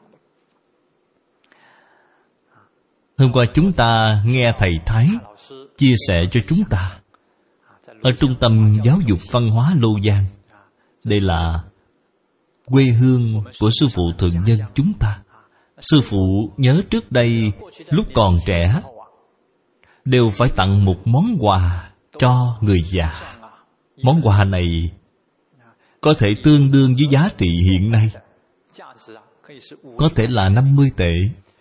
Hôm qua chúng ta nghe Thầy Thái chia sẻ cho chúng ta ở Trung tâm Giáo dục Văn hóa Lô Giang. Đây là quê hương của Sư Phụ Thượng Nhân chúng ta. Sư Phụ nhớ trước đây lúc còn trẻ đều phải tặng một món quà cho người già. Món quà này có thể tương đương với giá trị hiện nay, có thể là năm mươi tệ.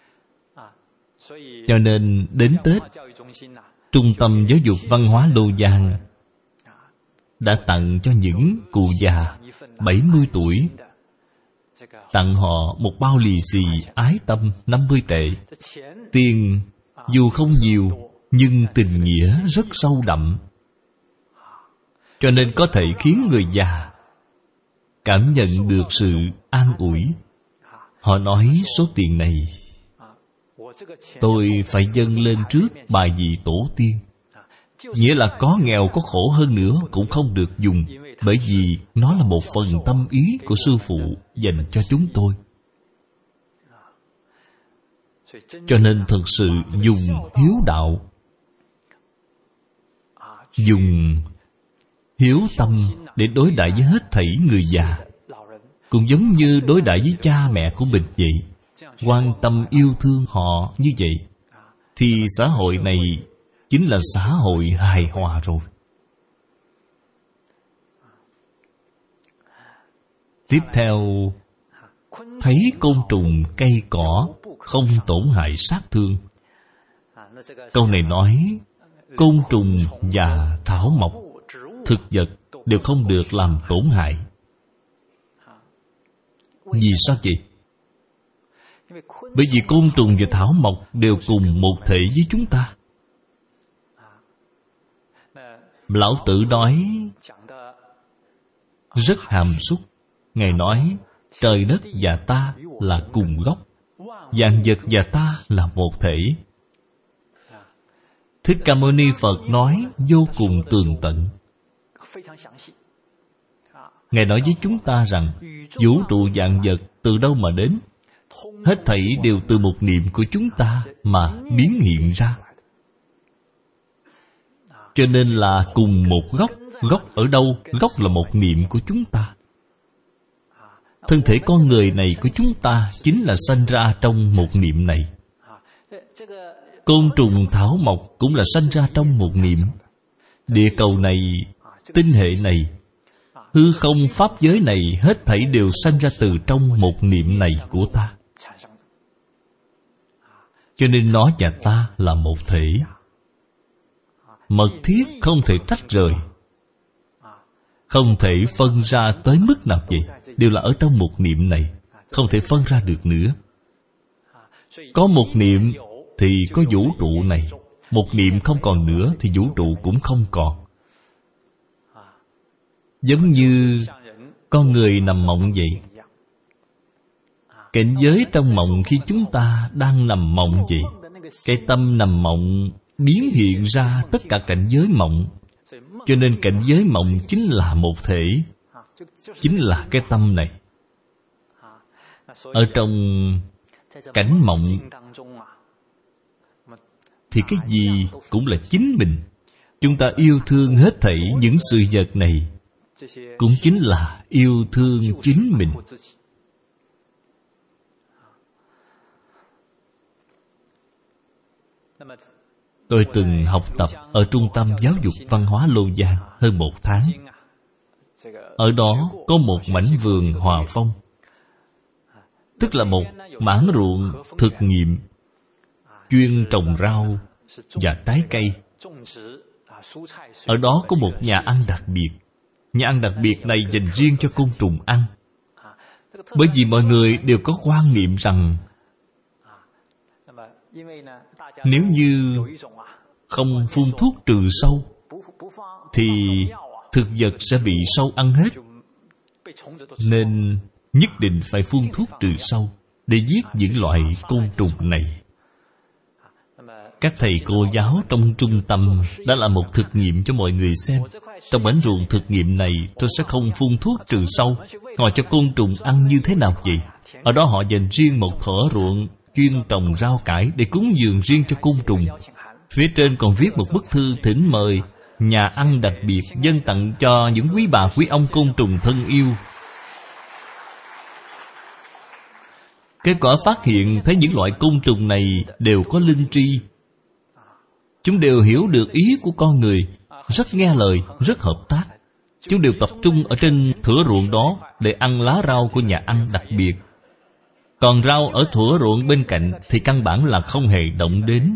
Cho nên đến Tết, Trung tâm Giáo dục Văn hóa Lô Giang đã tặng cho những cụ già bảy mươi tuổi, tặng họ một bao lì xì ái tâm năm mươi tệ. Tiền dù không nhiều, nhưng tình nghĩa rất sâu đậm, cho nên có thể khiến người già cảm nhận được sự an ủi. Họ nói số tiền này tôi phải dâng lên trước bài vị tổ tiên. Nghĩa là có nghèo có khổ hơn nữa cũng không được dùng, bởi vì nó là một phần tâm ý của Sư Phụ dành cho chúng tôi. Cho nên thật sự dùng hiếu đạo, dùng hiếu tâm để đối đãi với hết thảy người già, cũng giống như đối đãi với cha mẹ của mình vậy. Quan tâm yêu thương họ như vậy, thì xã hội này chính là xã hội hài hòa rồi. Tiếp theo, thấy côn trùng cây cỏ không tổn hại sát thương. Câu này nói côn trùng và thảo mộc, thực vật đều không được làm tổn hại. Vì sao vậy? Bởi vì côn trùng và thảo mộc đều cùng một thể với chúng ta. Lão Tử nói rất hàm xúc. Ngài nói trời đất và ta là cùng gốc, vạn vật và ta là một thể. Thích Ca Mâu Ni Phật nói vô cùng tường tận. Ngài nói với chúng ta rằng vũ trụ vạn vật từ đâu mà đến? Hết thảy đều từ một niệm của chúng ta mà biến hiện ra. Cho nên là cùng một gốc. Gốc ở đâu? Gốc là một niệm của chúng ta. Thân thể con người này của chúng ta chính là sanh ra trong một niệm này. Côn trùng thảo mộc cũng là sanh ra trong một niệm. Địa cầu này, tinh hệ này, hư không pháp giới này, hết thảy đều sanh ra từ trong một niệm này của ta. Cho nên nó và ta là một thể, mật thiết không thể tách rời, không thể phân ra tới mức nào vậy. Đều là ở trong một niệm này, không thể phân ra được nữa. Có một niệm thì có vũ trụ này, một niệm không còn nữa thì vũ trụ cũng không còn. Giống như con người nằm mộng vậy. Cảnh giới trong mộng khi chúng ta đang nằm mộng vậy, cái tâm nằm mộng biến hiện ra tất cả cảnh giới mộng. Cho nên cảnh giới mộng chính là một thể, chính là cái tâm này. Ở trong cảnh mộng thì cái gì cũng là chính mình. Chúng ta yêu thương hết thảy những sự vật này cũng chính là yêu thương chính mình. Tôi từng học tập ở Trung tâm Giáo dục Văn hóa Lô Giang hơn một tháng. Ở đó có một mảnh vườn hòa phong, tức là một mảng ruộng thực nghiệm chuyên trồng rau và trái cây. Ở đó có một nhà ăn đặc biệt. Nhà ăn đặc biệt này dành riêng cho côn trùng ăn. Bởi vì mọi người đều có quan niệm rằng nếu như không phun thuốc trừ sâu thì thực vật sẽ bị sâu ăn hết, nên nhất định phải phun thuốc trừ sâu để giết những loại côn trùng này. Các thầy cô giáo trong trung tâm đã làm một thực nghiệm cho mọi người xem. Trong mảnh ruộng thực nghiệm này, tôi sẽ không phun thuốc trừ sâu. Họ cho côn trùng ăn như thế nào vậy? Ở đó họ dành riêng một thửa ruộng chuyên trồng rau cải để cúng dường riêng cho côn trùng. Phía trên còn viết một bức thư thỉnh mời nhà ăn đặc biệt dâng tặng cho những quý bà quý ông côn trùng thân yêu. Kết quả phát hiện thấy những loại côn trùng này đều có linh tri. Chúng đều hiểu được ý của con người, rất nghe lời, rất hợp tác. Chúng đều tập trung ở trên thửa ruộng đó để ăn lá rau của nhà ăn đặc biệt. Còn rau ở thửa ruộng bên cạnh thì căn bản là không hề động đến.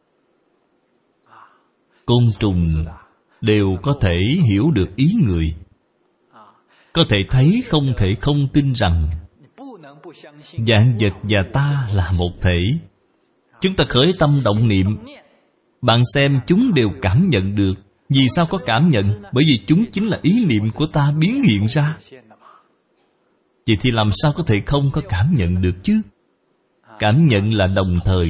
Côn trùng đều có thể hiểu được ý người, có thể thấy không thể không tin rằng vạn vật và ta là một thể. Chúng ta khởi tâm động niệm, bạn xem chúng đều cảm nhận được. Vì sao có cảm nhận? Bởi vì chúng chính là ý niệm của ta biến hiện ra. Vậy thì làm sao có thể không có cảm nhận được chứ? Cảm nhận là đồng thời.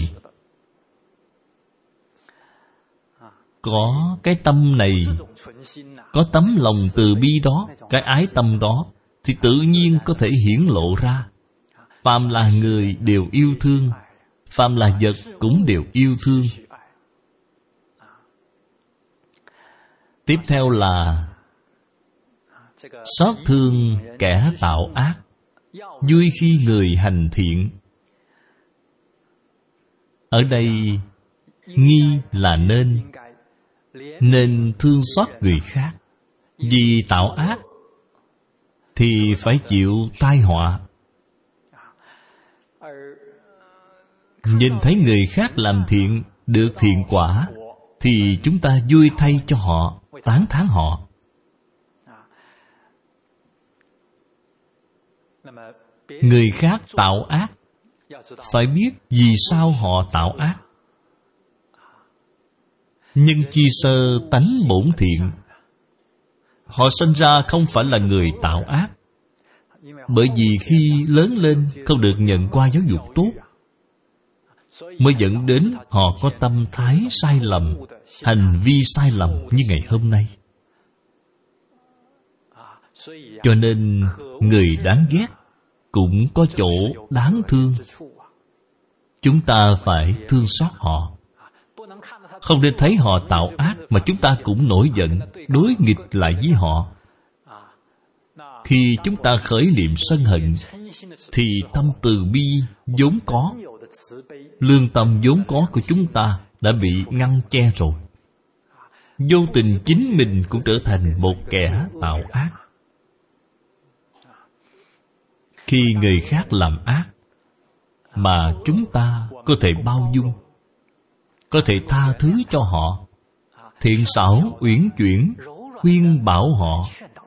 Có cái tâm này, có tấm lòng từ bi đó, cái ái tâm đó, thì tự nhiên có thể hiển lộ ra. Phàm là người đều yêu thương, phàm là vật cũng đều yêu thương. Tiếp theo là xót thương kẻ tạo ác, vui khi người hành thiện. Ở đây nghi là nên, nên thương xót người khác. Vì tạo ác thì phải chịu tai họa. Nhìn thấy người khác làm thiện, được thiện quả, thì chúng ta vui thay cho họ, tán thán họ. Người khác tạo ác, phải biết vì sao họ tạo ác. Nhân chi sơ tánh bổn thiện. Họ sinh ra không phải là người tạo ác, bởi vì khi lớn lên không được nhận qua giáo dục tốt, mới dẫn đến họ có tâm thái sai lầm, hành vi sai lầm như ngày hôm nay. Cho nên người đáng ghét cũng có chỗ đáng thương. Chúng ta phải thương xót họ. Không nên thấy họ tạo ác mà chúng ta cũng nổi giận, đối nghịch lại với họ. Khi chúng ta khởi niệm sân hận, thì tâm từ bi vốn có, lương tâm vốn có của chúng ta đã bị ngăn che rồi. Vô tình chính mình cũng trở thành một kẻ tạo ác. Khi người khác làm ác mà chúng ta có thể bao dung, có thể tha thứ cho họ, thiện xảo uyển chuyển khuyên bảo họ,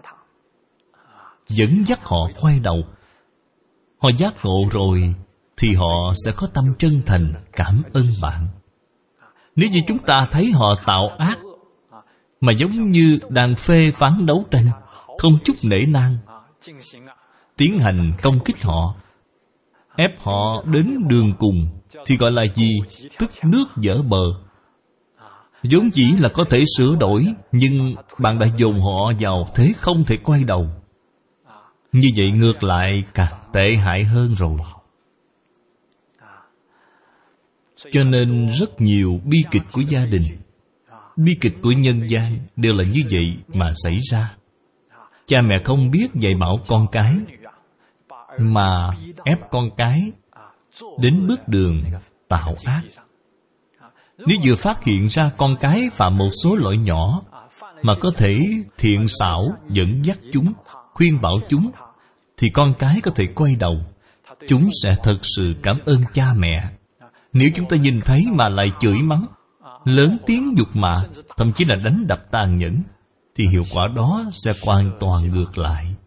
dẫn dắt họ quay đầu. Họ giác ngộ rồi thì họ sẽ có tâm chân thành cảm ơn bạn. Nếu như chúng ta thấy họ tạo ác mà giống như đang phê phán đấu tranh, không chút nể nang, tiến hành công kích họ, ép họ đến đường cùng, thì gọi là gì? Tức nước vỡ bờ. Vốn chỉ là có thể sửa đổi, nhưng bạn đã dồn họ vào thế không thể quay đầu. Như vậy ngược lại càng tệ hại hơn rồi. Cho nên rất nhiều bi kịch của gia đình, bi kịch của nhân gian đều là như vậy mà xảy ra. Cha mẹ không biết dạy bảo con cái, mà ép con cái đến bước đường tạo ác. Nếu vừa phát hiện ra con cái phạm một số lỗi nhỏ, mà có thể thiện xảo dẫn dắt chúng, khuyên bảo chúng, thì con cái có thể quay đầu. Chúng sẽ thật sự cảm ơn cha mẹ. Nếu chúng ta nhìn thấy mà lại chửi mắng, lớn tiếng nhục mạ, thậm chí là đánh đập tàn nhẫn, thì hiệu quả đó sẽ hoàn toàn ngược lại.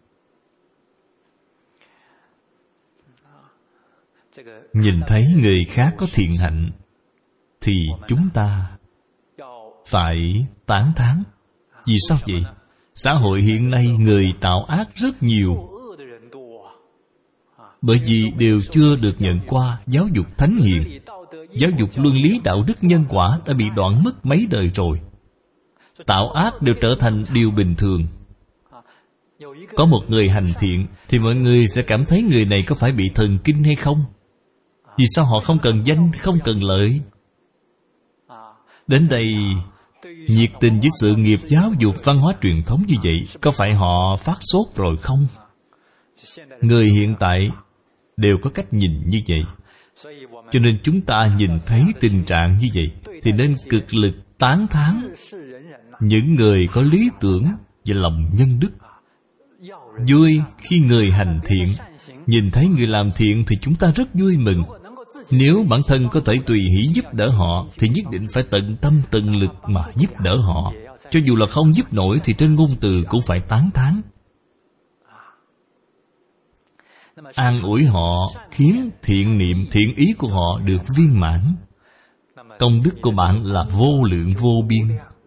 Nhìn thấy người khác có thiện hạnh thì chúng ta phải tán thán. Vì sao vậy? Xã hội hiện nay người tạo ác rất nhiều, bởi vì đều chưa được nhận qua giáo dục thánh hiền. Giáo dục luân lý đạo đức nhân quả đã bị đoạn mất mấy đời rồi. Tạo ác đều trở thành điều bình thường. Có một người hành thiện thì mọi người sẽ cảm thấy người này có phải bị thần kinh hay không? Vì sao họ không cần danh, không cần lợi? Đến đây nhiệt tình với sự nghiệp giáo dục văn hóa truyền thống như vậy, có phải họ phát sốt rồi không? Người hiện tại đều có cách nhìn như vậy. Cho nên chúng ta nhìn thấy tình trạng như vậy thì nên cực lực tán thán những người có lý tưởng và lòng nhân đức. Vui khi người hành thiện. Nhìn thấy người làm thiện thì chúng ta rất vui mừng. Nếu bản thân có thể tùy hỷ giúp đỡ họ thì nhất định phải tận tâm tận lực mà giúp đỡ họ. Cho dù là không giúp nổi thì trên ngôn từ cũng phải tán thán, an ủi họ, khiến thiện niệm, thiện ý của họ được viên mãn. Công đức của bạn là vô lượng vô biên.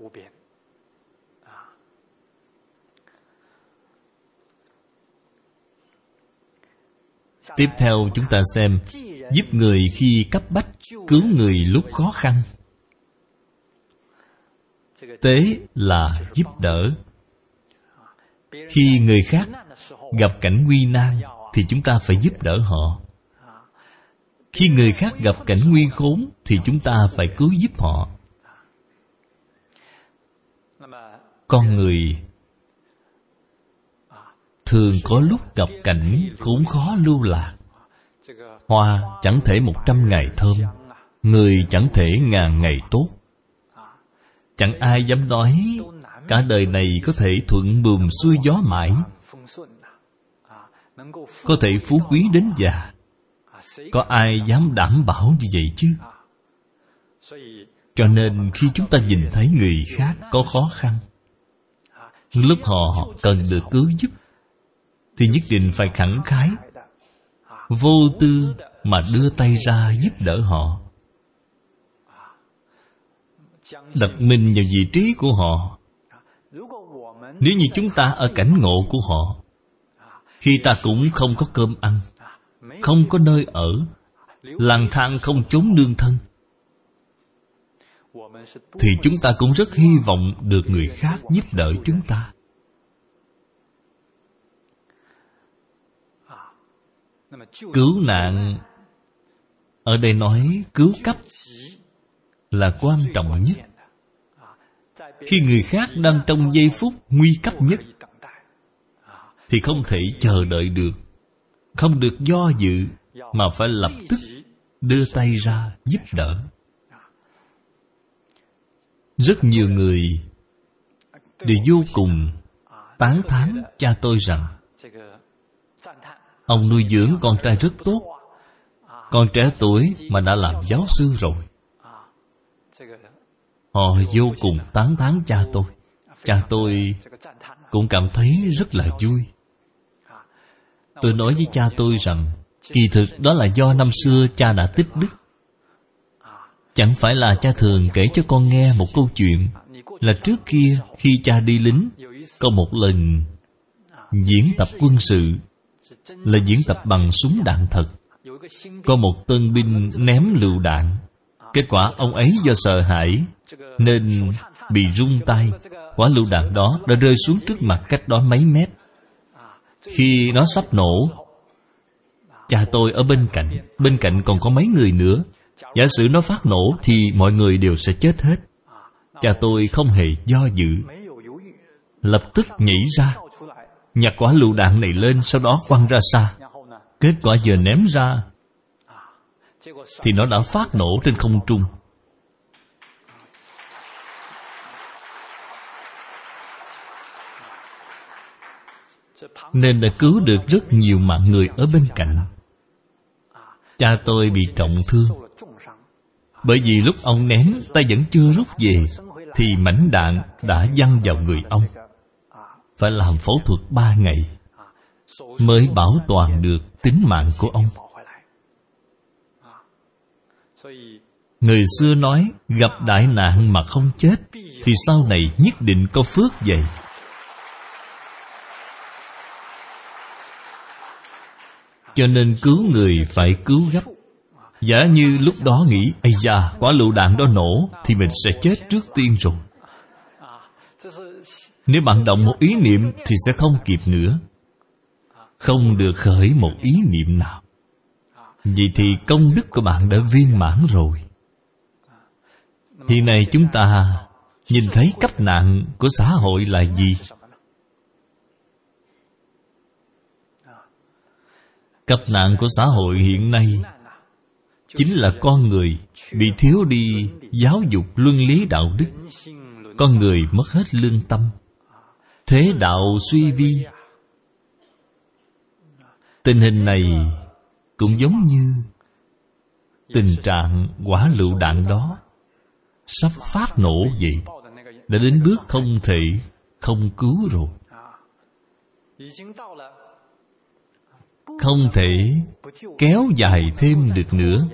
Tiếp theo chúng ta xem giúp người khi cấp bách, cứu người lúc khó khăn. Tế là giúp đỡ. Khi người khác gặp cảnh nguy nan thì chúng ta phải giúp đỡ họ. Khi người khác gặp cảnh nguy khốn thì chúng ta phải cứu giúp họ. Con người thường có lúc gặp cảnh khốn khó lưu lạc. Hoa chẳng thể một trăm ngày thơm, người chẳng thể ngàn ngày tốt. Chẳng ai dám nói cả đời này có thể thuận buồm xuôi gió mãi, có thể phú quý đến già. Có ai dám đảm bảo như vậy chứ? Cho nên khi chúng ta nhìn thấy người khác có khó khăn, lúc họ cần được cứu giúp, thì nhất định phải khẳng khái, vô tư mà đưa tay ra giúp đỡ họ, đặt mình vào vị trí của họ. Nếu như chúng ta ở cảnh ngộ của họ, khi ta cũng không có cơm ăn, không có nơi ở, lang thang không chốn nương thân, thì chúng ta cũng rất hy vọng được người khác giúp đỡ chúng ta. Cứu nạn ở đây nói cứu cấp là quan trọng nhất. Khi người khác đang trong giây phút nguy cấp nhất, thì không thể chờ đợi được, không được do dự, mà phải lập tức đưa tay ra giúp đỡ. Rất nhiều người đều vô cùng tán thán cha tôi rằng ông nuôi dưỡng con trai rất tốt, con trẻ tuổi mà đã làm giáo sư rồi. Họ vô cùng tán thán cha tôi. Cha tôi cũng cảm thấy rất là vui. Tôi nói với cha tôi rằng kỳ thực đó là do năm xưa cha đã tích đức. Chẳng phải là cha thường kể cho con nghe một câu chuyện, là trước kia khi cha đi lính, có một lần diễn tập quân sự, là diễn tập bằng súng đạn thật. Có một tân binh ném lựu đạn, kết quả ông ấy do sợ hãi nên bị rung tay. Quả lựu đạn đó đã rơi xuống trước mặt cách đó mấy mét. Khi nó sắp nổ, cha tôi ở bên cạnh, bên cạnh còn có mấy người nữa. Giả sử nó phát nổ thì mọi người đều sẽ chết hết. Cha tôi không hề do dự, lập tức nhảy ra, nhặt quả lựu đạn này lên, sau đó quăng ra xa. Kết quả vừa ném ra thì nó đã phát nổ trên không trung. Nên đã cứu được rất nhiều mạng người ở bên cạnh. Cha tôi bị trọng thương, bởi vì lúc ông ném, tay vẫn chưa rút về thì mảnh đạn đã văng vào người ông. Phải làm phẫu thuật ba ngày mới bảo toàn được tính mạng của ông. Người xưa nói gặp đại nạn mà không chết thì sau này nhất định có phước vậy. Cho nên cứu người phải cứu gấp. Giả như lúc đó nghĩ ây da, quả lựu đạn đó nổ thì mình sẽ chết trước tiên rồi. Nếu bạn động một ý niệm thì sẽ không kịp nữa, không được khởi một ý niệm nào. Vậy thì công đức của bạn đã viên mãn rồi. Hiện nay chúng ta nhìn thấy cấp nạn của xã hội là gì? Cấp nạn của xã hội hiện nay chính là con người bị thiếu đi giáo dục luân lý đạo đức. Con người mất hết lương tâm, thế đạo suy vi. Tình hình này cũng giống như tình trạng quả lựu đạn đó sắp phát nổ vậy, đã đến bước không thể không cứu rồi. Không thể kéo dài thêm được nữa.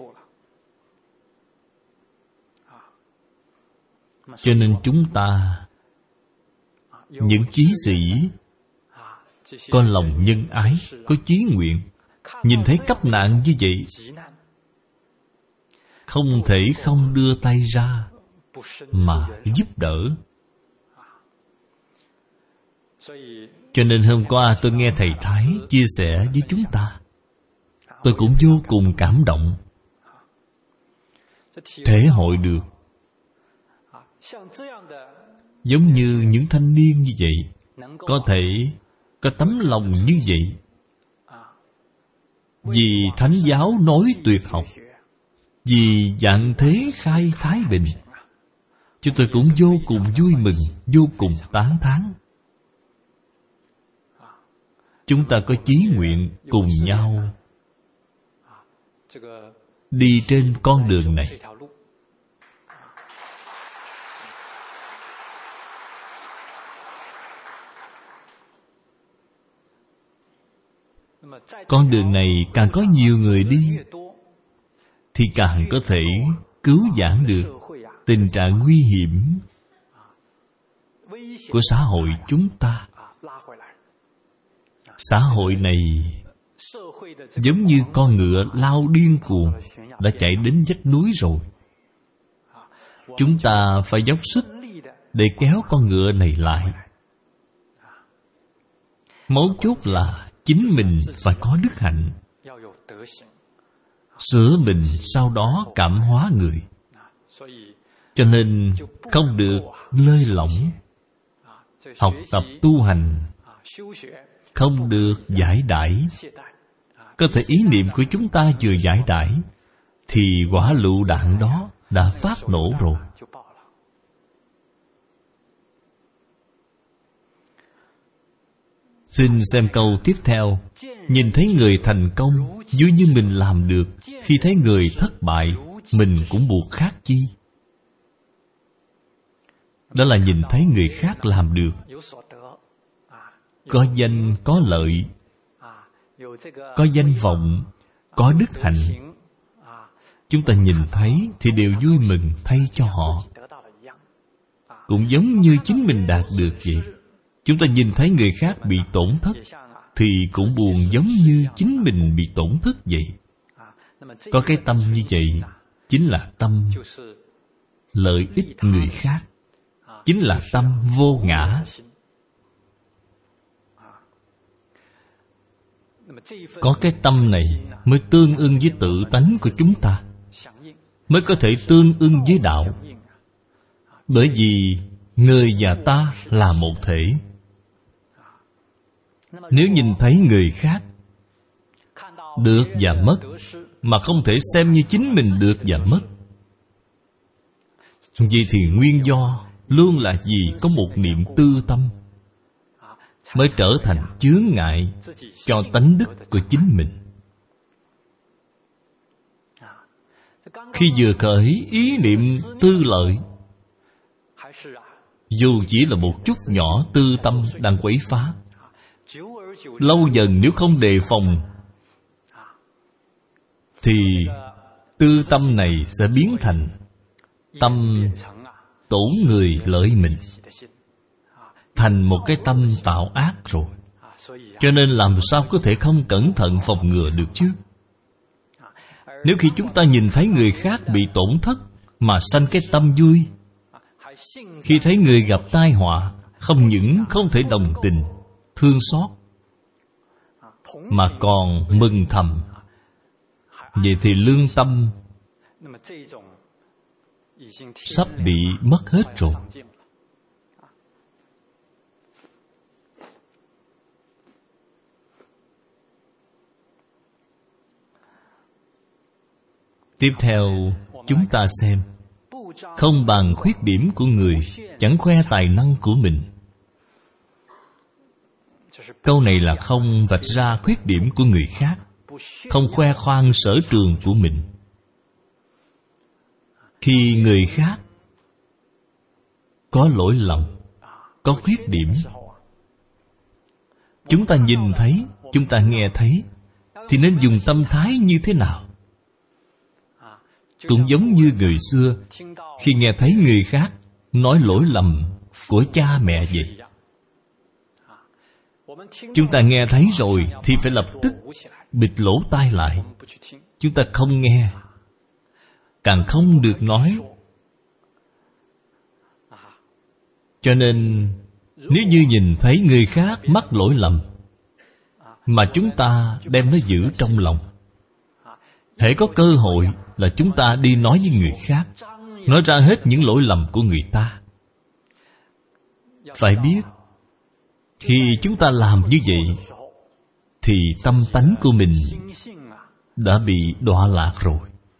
Cho nên chúng ta, những chí sĩ có lòng nhân ái, có chí nguyện, nhìn thấy cấp nạn như vậy, không thể không đưa tay ra mà giúp đỡ. Cho nên hôm qua tôi nghe Thầy Thái chia sẻ với chúng ta, tôi cũng vô cùng cảm động, thể hội được. Giống như những thanh niên như vậy có thể có tấm lòng như vậy, vì Thánh giáo nói tuyệt học, vì vạn thế khai thái bình, chúng tôi cũng vô cùng vui mừng, vô cùng tán thán. Chúng ta có chí nguyện cùng nhau đi trên con đường này. Con đường này càng có nhiều người đi thì càng có thể cứu vãn được tình trạng nguy hiểm của xã hội chúng ta. Xã hội này giống như con ngựa lao điên cuồng đã chạy đến vách núi rồi. Chúng ta phải dốc sức để kéo con ngựa này lại. Mấu chốt là chính mình phải có đức hạnh, sửa mình sau đó cảm hóa người. Cho nên không được lơi lỏng. Học tập tu hành không được giải đãi. Có thể ý niệm của chúng ta vừa giải đãi thì quả lựu đạn đó đã phát nổ rồi. Xin xem câu tiếp theo. Nhìn thấy người thành công, vui như mình làm được. Khi thấy người thất bại, mình cũng buộc khác chi. Đó là nhìn thấy người khác làm được, có danh có lợi, có danh vọng, có đức hạnh. Chúng ta nhìn thấy thì đều vui mừng thay cho họ, cũng giống như chính mình đạt được vậy. Chúng ta nhìn thấy người khác bị tổn thất thì cũng buồn giống như chính mình bị tổn thất vậy. Có cái tâm như vậy chính là tâm lợi ích người khác, chính là tâm vô ngã. Có cái tâm này mới tương ưng với tự tánh của chúng ta, mới có thể tương ưng với đạo. Bởi vì người và ta là một thể. Nếu nhìn thấy người khác được và mất mà không thể xem như chính mình được và mất, vậy thì nguyên do luôn là vì có một niệm tư tâm mới trở thành chướng ngại cho tánh đức của chính mình. Khi vừa khởi ý niệm tư lợi, dù chỉ là một chút nhỏ tư tâm đang quấy phá, lâu dần nếu không đề phòng thì tư tâm này sẽ biến thành tâm tổn người lợi mình, thành một cái tâm tạo ác rồi. Cho nên làm sao có thể không cẩn thận phòng ngừa được chứ? Nếu khi chúng ta nhìn thấy người khác bị tổn thất mà sanh cái tâm vui, khi thấy người gặp tai họa, không những không thể đồng tình, thương xót, mà còn mừng thầm, vậy thì lương tâm sắp bị mất hết rồi. Tiếp theo chúng ta xem, không bàn khuyết điểm của người, chẳng khoe tài năng của mình. Câu này là không vạch ra khuyết điểm của người khác, không khoe khoang sở trường của mình. Khi người khác có lỗi lầm, có khuyết điểm, chúng ta nhìn thấy, chúng ta nghe thấy, thì nên dùng tâm thái như thế nào? Cũng giống như người xưa, khi nghe thấy người khác nói lỗi lầm của cha mẹ vậy. Chúng ta nghe thấy rồi thì phải lập tức bịt lỗ tai lại. Chúng ta không nghe, càng không được nói. Cho nên nếu như nhìn thấy người khác mắc lỗi lầm mà chúng ta đem nó giữ trong lòng, hễ có cơ hội là chúng ta đi nói với người khác, nói ra hết những lỗi lầm của người ta. Phải biết, Khi chúng ta làm như vậy thì tâm tánh của mình đã bị đọa lạc rồi.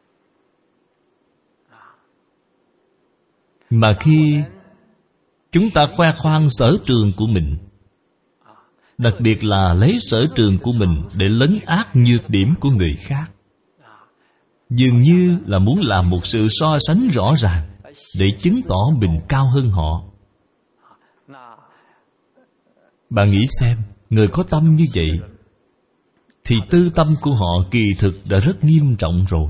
Mà khi chúng ta khoe khoang sở trường của mình, đặc biệt là lấy sở trường của mình để lấn át nhược điểm của người khác, dường như là muốn làm một sự so sánh rõ ràng để chứng tỏ mình cao hơn họ. Bạn nghĩ xem, người có tâm như vậy thì tư tâm của họ kỳ thực đã rất nghiêm trọng rồi.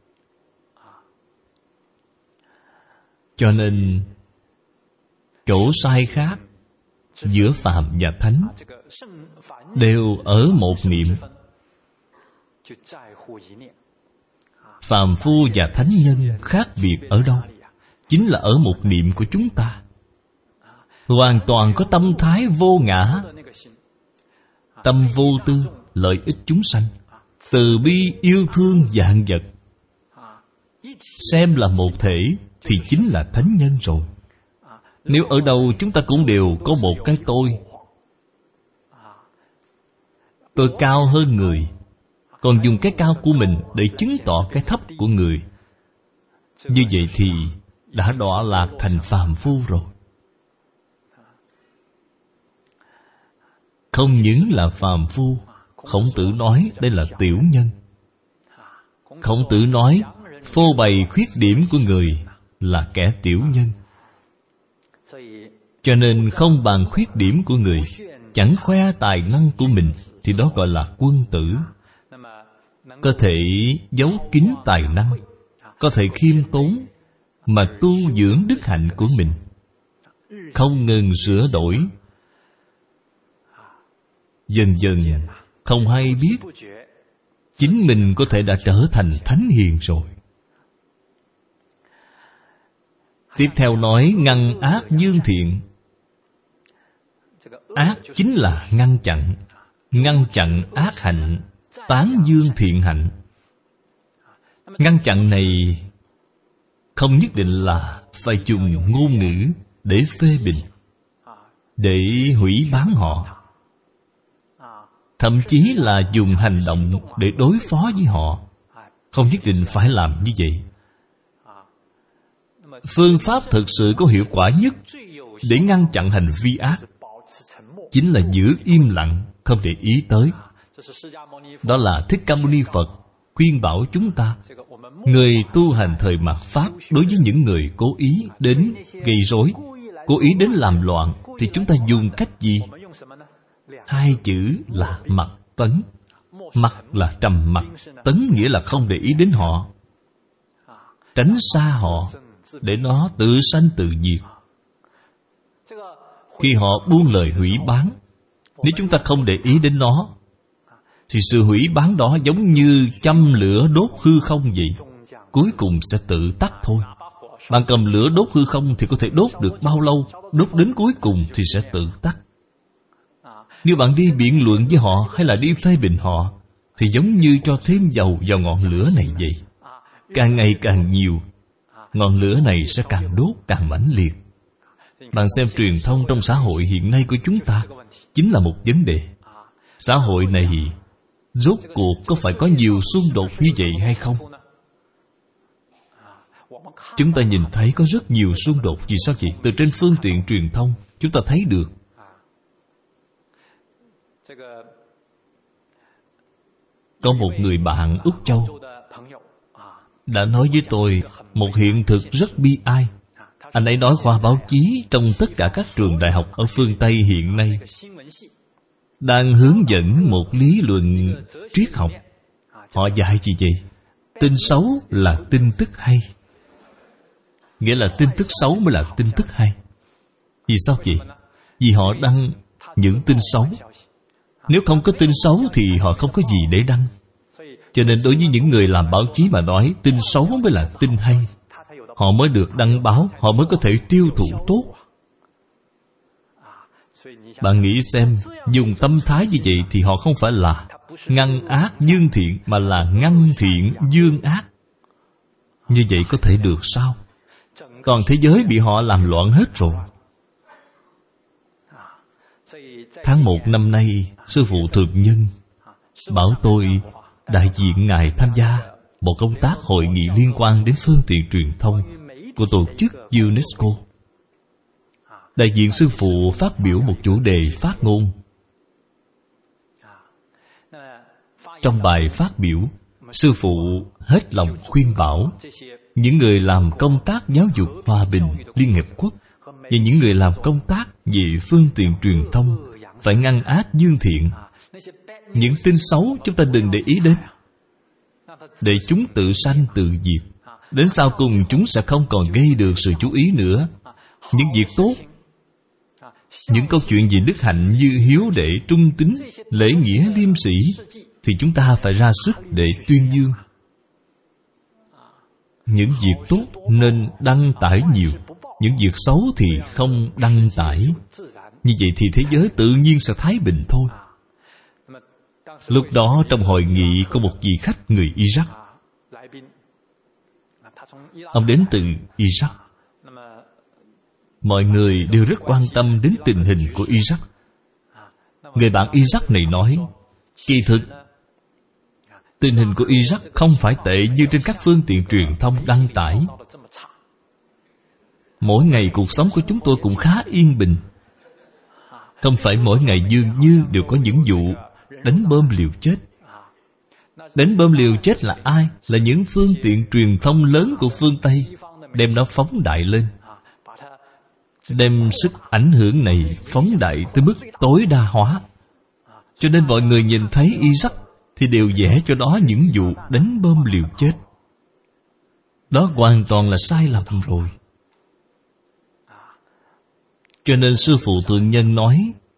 Cho nên chỗ sai khác giữa phàm và thánh đều ở một niệm. Phàm phu và thánh nhân khác biệt ở đâu? Chính là ở một niệm của chúng ta. Hoàn toàn có tâm thái vô ngã, tâm vô tư, lợi ích chúng sanh, từ bi yêu thương vạn vật, xem là một thể thì chính là thánh nhân rồi. Nếu ở đâu chúng ta cũng đều có một cái tôi, tôi cao hơn người, còn dùng cái cao của mình để chứng tỏ cái thấp của người, như vậy thì đã đọa lạc thành phàm phu rồi. Không những là phàm phu, Khổng Tử nói đây là tiểu nhân. Khổng Tử nói phô bày khuyết điểm của người là kẻ tiểu nhân. Cho nên không bàn khuyết điểm của người, chẳng khoe tài năng của mình, thì đó gọi là quân tử. Có thể giấu kín tài năng, có thể khiêm tốn mà tu dưỡng đức hạnh của mình, không ngừng sửa đổi. Dần dần không hay biết chính mình có thể đã trở thành thánh hiền rồi. Tiếp theo nói ngăn ác dương thiện. Ác chính là ngăn chặn, ngăn chặn ác hạnh, tán dương thiện hạnh. Ngăn chặn này không nhất định là phải dùng ngôn ngữ để phê bình, để hủy báng họ, thậm chí là dùng hành động để đối phó với họ. Không nhất định phải làm như vậy. Phương pháp thực sự có hiệu quả nhất để ngăn chặn hành vi ác chính là giữ im lặng, không để ý tới. Đó là Thích Ca Mâu Ni Phật khuyên bảo chúng ta, người tu hành thời mạt Pháp, đối với những người cố ý đến gây rối, cố ý đến làm loạn, thì chúng ta dùng cách gì? Hai chữ là mặc tấn. Mặc là trầm mặc, tấn nghĩa là không để ý đến họ, tránh xa họ, để nó tự sanh tự diệt. Khi họ buông lời hủy báng, nếu chúng ta không để ý đến nó, thì sự hủy báng đó giống như châm lửa đốt hư không vậy, cuối cùng sẽ tự tắt thôi. Bạn cầm lửa đốt hư không thì có thể đốt được bao lâu, đốt đến cuối cùng thì sẽ tự tắt. Nếu bạn đi biện luận với họ hay là đi phê bình họ, thì giống như cho thêm dầu vào ngọn lửa này vậy. Càng ngày càng nhiều, ngọn lửa này sẽ càng đốt càng mãnh liệt. Bạn xem truyền thông trong xã hội hiện nay của chúng ta chính là một vấn đề. Xã hội này rốt cuộc có phải có nhiều xung đột như vậy hay không? Chúng ta nhìn thấy có rất nhiều xung đột. Vì sao vậy? Từ trên phương tiện truyền thông chúng ta thấy được. Có một người bạn Úc Châu đã nói với tôi một hiện thực rất bi ai. Anh ấy nói khoa báo chí trong tất cả các trường đại học ở phương Tây hiện nay đang hướng dẫn một lý luận triết học. Họ dạy gì vậy? Tin xấu là tin tức hay. Nghĩa là tin tức xấu mới là tin tức hay. Vì sao vậy? Vì họ đăng những tin xấu. Nếu không có tin xấu thì họ không có gì để đăng. Cho nên đối với những người làm báo chí mà nói tin xấu mới là tin hay, họ mới được đăng báo, họ mới có thể tiêu thụ tốt. Bạn nghĩ xem, dùng tâm thái như vậy thì họ không phải là ngăn ác dương thiện, mà là ngăn thiện dương ác. Như vậy có thể được sao? Toàn thế giới bị họ làm loạn hết rồi. Tháng một năm nay, Sư phụ Thượng Nhân bảo tôi đại diện Ngài tham gia một công tác hội nghị liên quan đến phương tiện truyền thông của tổ chức UNESCO. Đại diện Sư phụ phát biểu một chủ đề phát ngôn. Trong bài phát biểu, Sư phụ hết lòng khuyên bảo những người làm công tác giáo dục hòa bình Liên Hiệp Quốc và những người làm công tác về phương tiện truyền thông phải ngăn ác dương thiện. Những tin xấu chúng ta đừng để ý đến, để chúng tự sanh tự diệt. Đến sau cùng chúng sẽ không còn gây được sự chú ý nữa. Những việc tốt, những câu chuyện về đức hạnh như hiếu đệ, trung tín, lễ nghĩa, liêm sĩ, thì chúng ta phải ra sức để tuyên dương. Những việc tốt nên đăng tải nhiều, những việc xấu thì không đăng tải. Như vậy thì thế giới tự nhiên sẽ thái bình thôi. Lúc đó trong hội nghị có một vị khách người Iraq. Ông đến từ Iraq. Mọi người đều rất quan tâm đến tình hình của Iraq. Người bạn Iraq này nói, kỳ thực tình hình của Iraq không phải tệ như trên các phương tiện truyền thông đăng tải. Mỗi ngày cuộc sống của chúng tôi cũng khá yên bình. Không phải mỗi ngày dường như đều có những vụ đánh bom liều chết. Đánh bom liều chết là ai? Là những phương tiện truyền thông lớn của phương Tây đem nó phóng đại lên, đem sức ảnh hưởng này phóng đại tới mức tối đa hóa. Cho nên mọi người nhìn thấy Iraq thì đều vẽ cho đó những vụ đánh bom liều chết. Đó hoàn toàn là sai lầm rồi. Cho nên Sư phụ Thượng Nhân nói,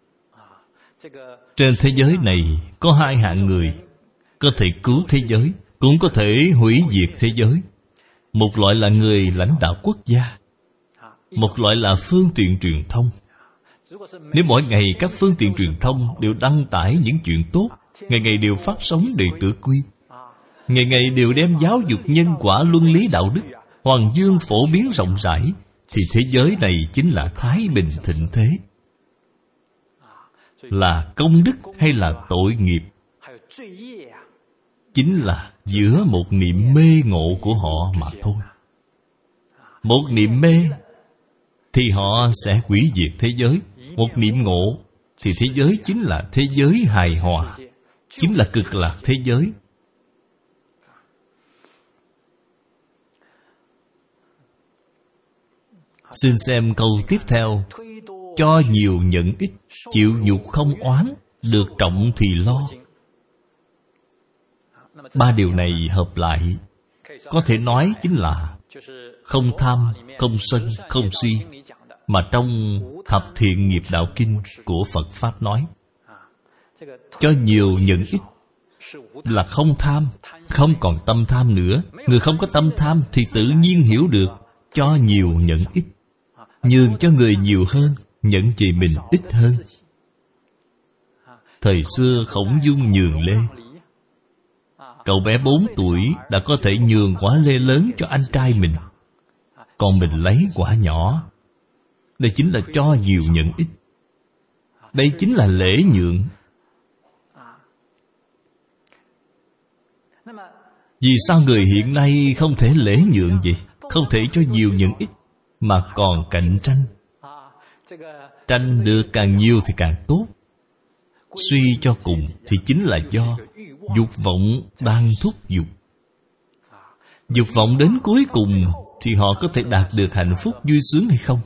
trên thế giới này có hai hạng người, có thể cứu thế giới, cũng có thể hủy diệt thế giới. Một loại là người lãnh đạo quốc gia, một loại là phương tiện truyền thông. Nếu mỗi ngày các phương tiện truyền thông đều đăng tải những chuyện tốt, ngày ngày đều phát sóng đệ tử quy, ngày ngày đều đem giáo dục nhân quả luân lý đạo đức hoàng dương phổ biến rộng rãi, thì thế giới này chính là thái bình thịnh thế. Là công đức hay là tội nghiệp, chính là giữa một niệm mê ngộ của họ mà thôi. Một niệm mê thì họ sẽ hủy diệt thế giới. Một niệm ngộ thì thế giới chính là thế giới hài hòa, chính là cực lạc thế giới. Xin xem câu tiếp theo. Cho nhiều nhận ít, chịu nhục không oán, được trọng thì lo. Ba điều này hợp lại, có thể nói chính là không tham, không sân, không si, mà trong Thập Thiện Nghiệp Đạo Kinh của Phật Pháp nói. Cho nhiều nhận ít là không tham, không còn tâm tham nữa. Người không có tâm tham thì tự nhiên hiểu được cho nhiều nhận ít. Nhường cho người nhiều hơn, nhận về mình ít hơn. Thời xưa Khổng Dung nhường lê. Cậu bé bốn tuổi đã có thể nhường quả lê lớn cho anh trai mình, còn mình lấy quả nhỏ. Đây chính là cho nhiều nhận ít. Đây chính là lễ nhượng. Vì sao người hiện nay không thể lễ nhượng vậy? Không thể cho nhiều nhận ít, mà còn cạnh tranh. Tranh được càng nhiều thì càng tốt. Suy cho cùng thì chính là do dục vọng đang thúc giục. Dục vọng đến cuối cùng thì họ có thể đạt được hạnh phúc vui sướng hay không?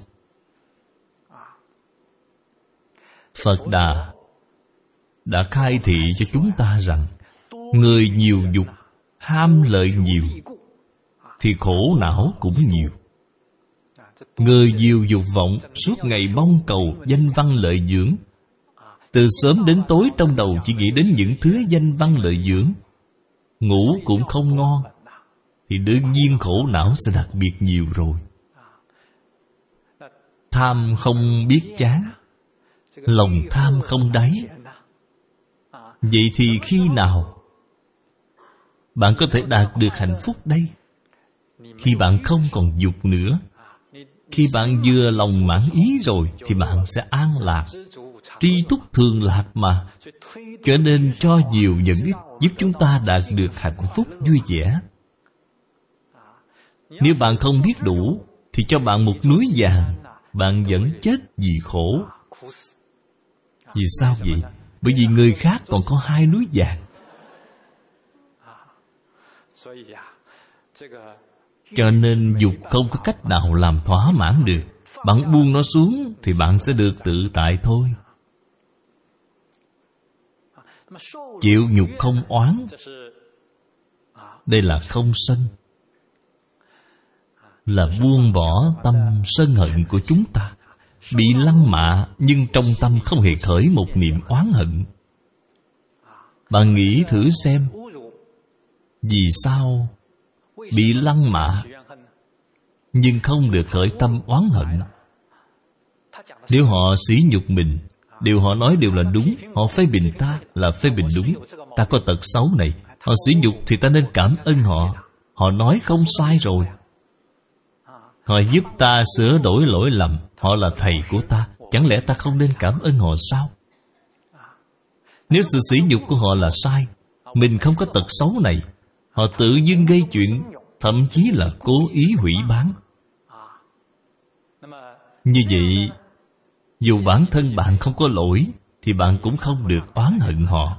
Phật Đà đã khai thị cho chúng ta rằng người nhiều dục, ham lợi nhiều thì khổ não cũng nhiều. Người nhiều dục vọng, suốt ngày mong cầu danh văn lợi dưỡng, từ sớm đến tối trong đầu chỉ nghĩ đến những thứ danh văn lợi dưỡng, ngủ cũng không ngon, thì đương nhiên khổ não sẽ đặc biệt nhiều rồi. Tham không biết chán, lòng tham không đáy. Vậy thì khi nào bạn có thể đạt được hạnh phúc đây? Khi bạn không còn dục nữa. Khi bạn vừa lòng mãn ý rồi thì bạn sẽ an lạc. Tri túc thường lạc mà. Cho nên cho nhiều những ít giúp chúng ta đạt được hạnh phúc vui vẻ. Nếu bạn không biết đủ thì cho bạn một núi vàng, bạn vẫn chết vì khổ. Vì sao vậy? Bởi vì người khác còn có hai núi vàng. Cho nên dục không có cách nào làm thỏa mãn được. Bạn buông nó xuống thì bạn sẽ được tự tại thôi. Chịu nhục không oán, đây là không sân, là buông bỏ tâm sân hận của chúng ta. Bị lăng mạ nhưng trong tâm không hề khởi một niệm oán hận. Bạn nghĩ thử xem, vì sao bị lăng mạ nhưng không được khởi tâm oán hận? Nếu họ sỉ nhục mình, điều họ nói đều là đúng, họ phê bình ta là phê bình đúng. Ta có tật xấu này, họ sỉ nhục thì ta nên cảm ơn họ. Họ nói không sai rồi. Họ giúp ta sửa đổi lỗi lầm, họ là thầy của ta. Chẳng lẽ ta không nên cảm ơn họ sao? Nếu sự sỉ nhục của họ là sai, mình không có tật xấu này, họ tự dưng gây chuyện, thậm chí là cố ý hủy bán. Như vậy, dù bản thân bạn không có lỗi thì bạn cũng không được oán hận họ,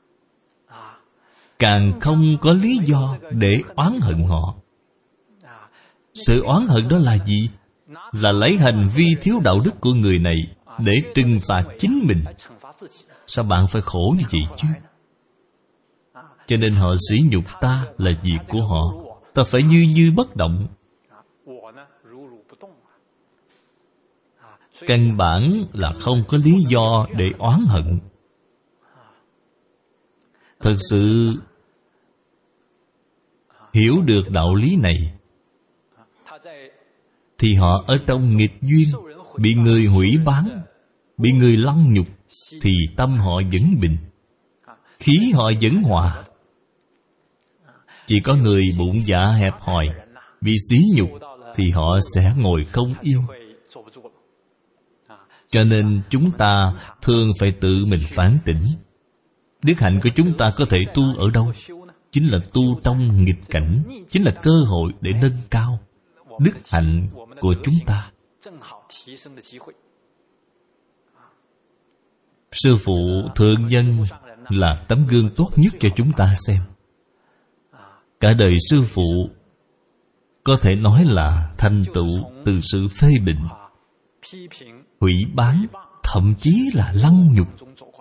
càng không có lý do để oán hận họ. Sự oán hận đó là gì? Là lấy hành vi thiếu đạo đức của người này để trừng phạt chính mình. Sao bạn phải khổ như vậy chứ? Cho nên họ sỉ nhục ta là việc của họ, ta phải như như bất động. Căn bản là không có lý do để oán hận. Thật sự hiểu được đạo lý này thì họ ở trong nghịch duyên, bị người hủy bán, bị người lăng nhục, thì tâm họ vẫn bình, khí họ vẫn hòa. Chỉ có người bụng dạ hẹp hòi, bị xí nhục thì họ sẽ ngồi không yên. Cho nên chúng ta thường phải tự mình phản tỉnh. Đức hạnh của chúng ta có thể tu ở đâu? Chính là tu trong nghịch cảnh, chính là cơ hội để nâng cao đức hạnh của chúng ta. Sư phụ thượng nhân là tấm gương tốt nhất cho chúng ta xem. Cả đời sư phụ có thể nói là thành tựu từ sự phê bình, hủy bán, thậm chí là lăng nhục.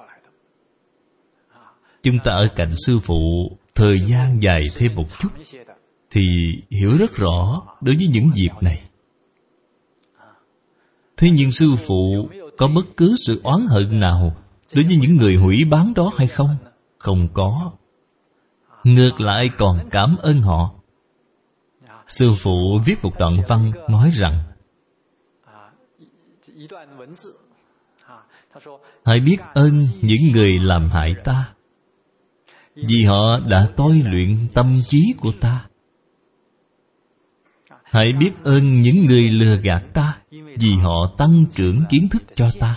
Chúng ta ở cạnh sư phụ thời gian dài thêm một chút thì hiểu rất rõ đối với những việc này. Thế nhưng sư phụ có bất cứ sự oán hận nào đối với những người hủy bán đó hay không? Không có. Ngược lại còn cảm ơn họ. Sư phụ viết một đoạn văn nói rằng: hãy biết ơn những người làm hại ta, vì họ đã tôi luyện tâm trí của ta. Hãy biết ơn những người lừa gạt ta, vì họ tăng trưởng kiến thức cho ta.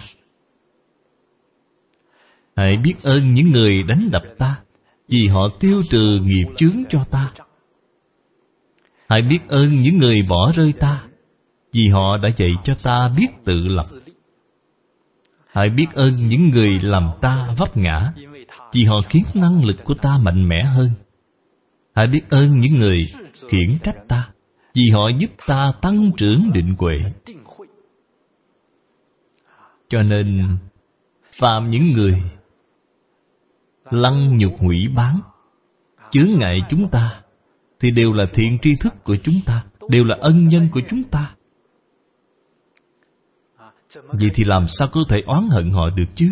Hãy biết ơn những người đánh đập ta, vì họ tiêu trừ nghiệp chướng cho ta. Hãy biết ơn những người bỏ rơi ta, vì họ đã dạy cho ta biết tự lập. Hãy biết ơn những người làm ta vấp ngã, vì họ khiến năng lực của ta mạnh mẽ hơn. Hãy biết ơn những người khiển trách ta, vì họ giúp ta tăng trưởng định huệ. Cho nên phàm những người lăng nhục hủy bán, chướng ngại chúng ta, thì đều là thiện tri thức của chúng ta, đều là ân nhân của chúng ta. Vậy thì làm sao có thể oán hận họ được chứ?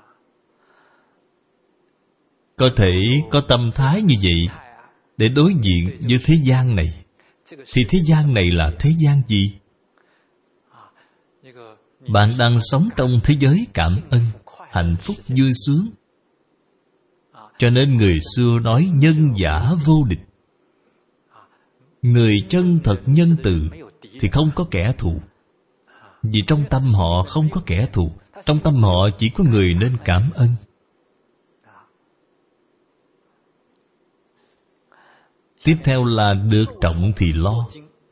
Có thể có tâm thái như vậy để đối diện với thế gian này, thì thế gian này là thế gian gì? Bạn đang sống trong thế giới cảm ân, hạnh phúc vui sướng. Cho nên người xưa nói nhân giả vô địch. Người chân thật nhân từ thì không có kẻ thù. Vì trong tâm họ không có kẻ thù, Trong tâm họ chỉ có người nên cảm ơn. Tiếp theo là được trọng thì lo.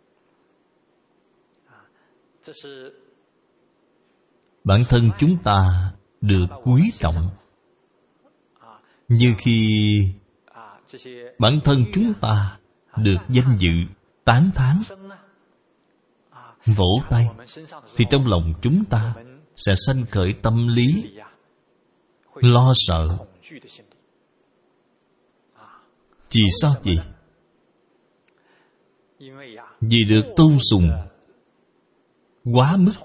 Bản thân chúng ta được quý trọng, như khi bản thân chúng ta được danh dự tán thán, vỗ tay, thì trong lòng chúng ta sẽ sanh khởi tâm lý lo sợ. Vì sao vậy? Vì được tôn sùng quá mức,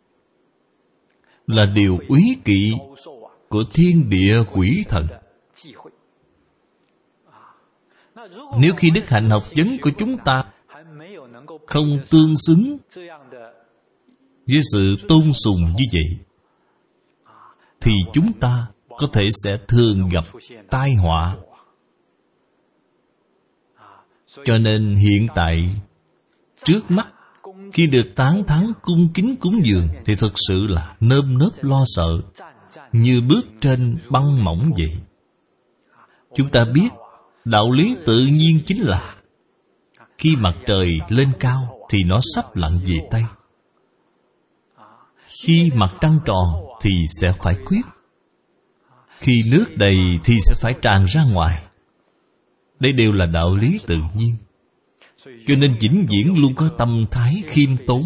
là điều úy kỵ của thiên địa quỷ thần. Nếu khi đức hạnh học vấn của chúng ta không tương xứng với sự tôn sùng như vậy, thì chúng ta có thể sẽ thường gặp tai họa. Cho nên hiện tại, trước mắt, khi được tán thán cung kính cúng dường, thì thực sự là nơm nớp lo sợ, như bước trên băng mỏng vậy. Chúng ta biết, đạo lý tự nhiên chính là khi mặt trời lên cao thì nó sắp lặn về Tây. Khi mặt trăng tròn thì sẽ phải khuyết. Khi nước đầy thì sẽ phải tràn ra ngoài. Đây đều là đạo lý tự nhiên. Cho nên vĩnh viễn luôn có tâm thái khiêm tốn.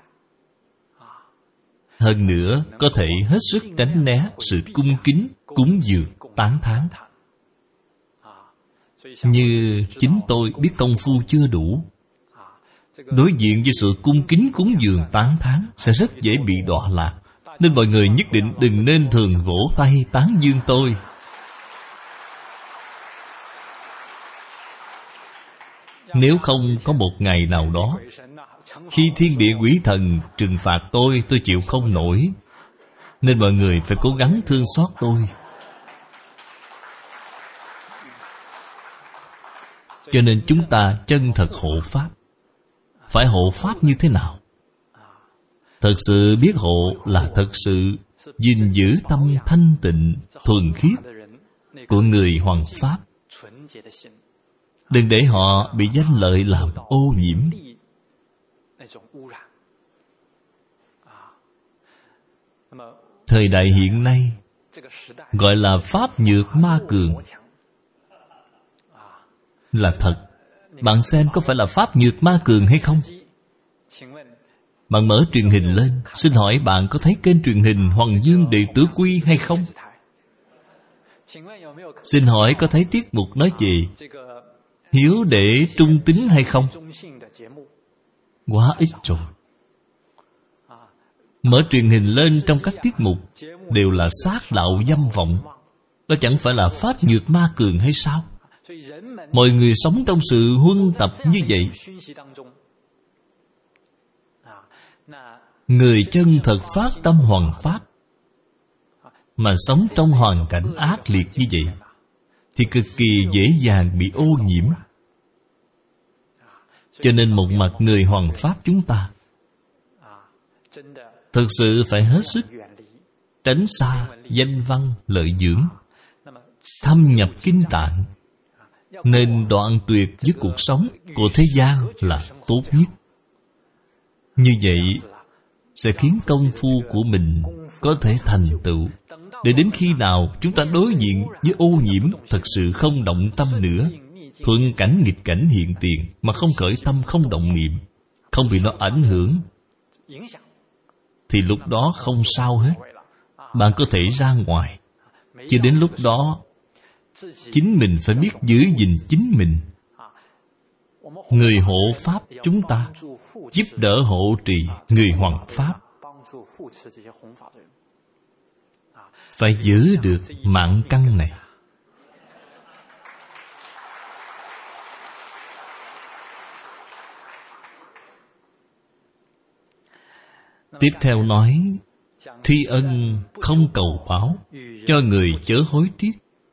Hơn nữa, có thể hết sức tránh né sự cung kính, cúng dường, tán thán. Như chính tôi biết công phu chưa đủ, đối diện với sự cung kính cúng dường tán thán sẽ rất dễ bị đọa lạc. Nên mọi người nhất định đừng nên thường vỗ tay tán dương tôi. Nếu không có một ngày nào đó, khi thiên địa quỷ thần trừng phạt tôi, tôi chịu không nổi. Nên mọi người phải cố gắng thương xót tôi. Cho nên chúng ta chân thật hộ Pháp. Phải hộ Pháp như thế nào? Thật sự biết hộ là thật sự gìn giữ tâm thanh tịnh, thuần khiết của người hoằng Pháp. Đừng để họ bị danh lợi làm ô nhiễm. Thời đại hiện nay gọi là Pháp nhược ma cường. Là thật. Bạn xem có phải là Pháp nhược ma cường hay không? Bạn mở truyền hình lên, xin hỏi bạn có thấy kênh truyền hình Hoàng Dương Đệ Tử Quy hay không? Xin hỏi có thấy tiết mục nói gì hiếu đệ trung tín hay không? Quá ít rồi. Mở truyền hình lên, trong các tiết mục đều là sát đạo dâm vọng. Đó chẳng phải là Pháp nhược ma cường hay sao? Mọi người sống trong sự huân tập như vậy. Người chân thật phát tâm hoằng Pháp mà sống trong hoàn cảnh ác liệt như vậy thì cực kỳ dễ dàng bị ô nhiễm. Cho nên một mặt người hoằng Pháp chúng ta thực sự phải hết sức tránh xa danh văn lợi dưỡng, thâm nhập kinh tạng, nên đoạn tuyệt với cuộc sống của thế gian là tốt nhất. Như vậy sẽ khiến công phu của mình có thể thành tựu. Để đến khi nào chúng ta đối diện với ô nhiễm thật sự không động tâm nữa, thuận cảnh nghịch cảnh hiện tiền mà không khởi tâm, không động niệm, không bị nó ảnh hưởng, thì lúc đó không sao hết. Bạn có thể ra ngoài. Chứ đến lúc đó chính mình phải biết giữ gìn chính mình. Người hộ Pháp chúng ta giúp đỡ hộ trì người hoằng Pháp, phải giữ được mạng căn này. Tiếp theo nói, thi ân không cầu báo, cho người chớ hối tiếc.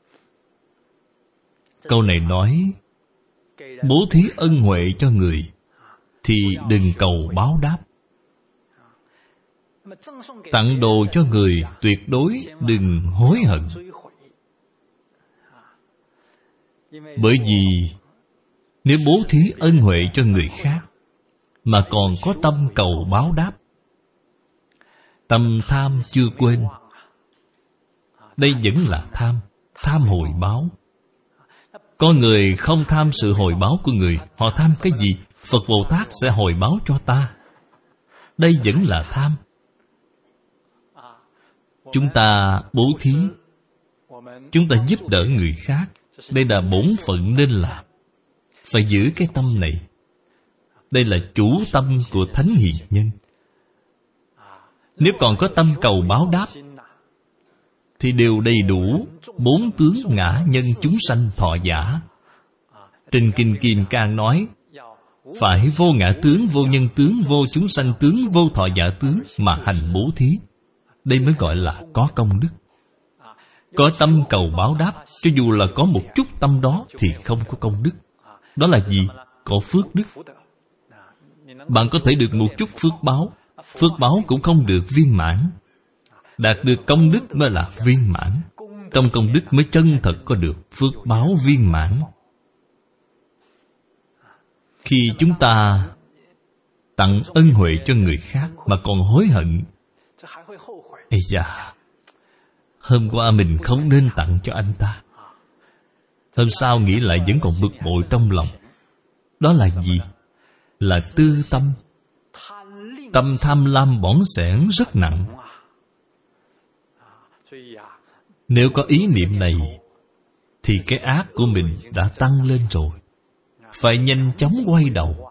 Câu này nói, bố thí ân huệ cho người thì đừng cầu báo đáp. Tặng đồ cho người tuyệt đối đừng hối hận. Bởi vì nếu bố thí ân huệ cho người khác mà còn có tâm cầu báo đáp, tâm tham chưa quên, đây vẫn là tham, tham hồi báo. Có người không tham sự hồi báo của người. Họ tham cái gì? Phật Bồ Tát sẽ hồi báo cho ta. Đây vẫn là tham. Chúng ta bố thí, chúng ta giúp đỡ người khác, đây là bổn phận nên làm. Phải giữ cái tâm này. Đây là chủ tâm của Thánh Hiền Nhân. Nếu còn có tâm cầu báo đáp thì đều đầy đủ bốn tướng ngã nhân chúng sanh thọ giả. Trên Kinh Kim Cang nói, phải vô ngã tướng, vô nhân tướng, vô chúng sanh tướng, vô thọ giả tướng mà hành bố thí. Đây mới gọi là có công đức. Có tâm cầu báo đáp, cho dù là có một chút tâm đó thì không có công đức. Đó là gì? Có phước đức. Bạn có thể được một chút phước báo, phước báo cũng không được viên mãn. Đạt được công đức mới là viên mãn. Trong công đức mới chân thật có được phước báo viên mãn. Khi chúng ta tặng ân huệ cho người khác mà còn hối hận, ây da, hôm qua mình không nên tặng cho anh ta, hôm sau nghĩ lại vẫn còn bực bội trong lòng. Đó là gì? Là tư tâm. Tâm tham lam bỏng sẻn rất nặng. Nếu có ý niệm này thì cái ác của mình đã tăng lên rồi. Phải nhanh chóng quay đầu.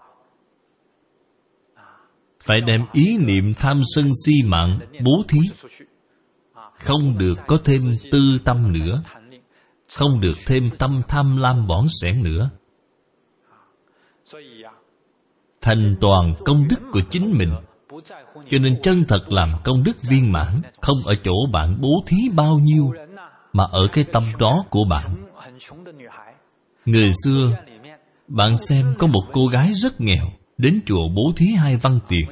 Phải đem ý niệm tham sân si mạng bố thí. Không được có thêm tư tâm nữa. Không được thêm tâm tham lam bỏng sẻn nữa. Thành toàn công đức của chính mình. Cho nên chân thật làm công đức viên mãn không ở chỗ bạn bố thí bao nhiêu, mà ở cái tâm đó của bạn. Người xưa, bạn xem có một cô gái rất nghèo đến chùa bố thí hai văn tiền.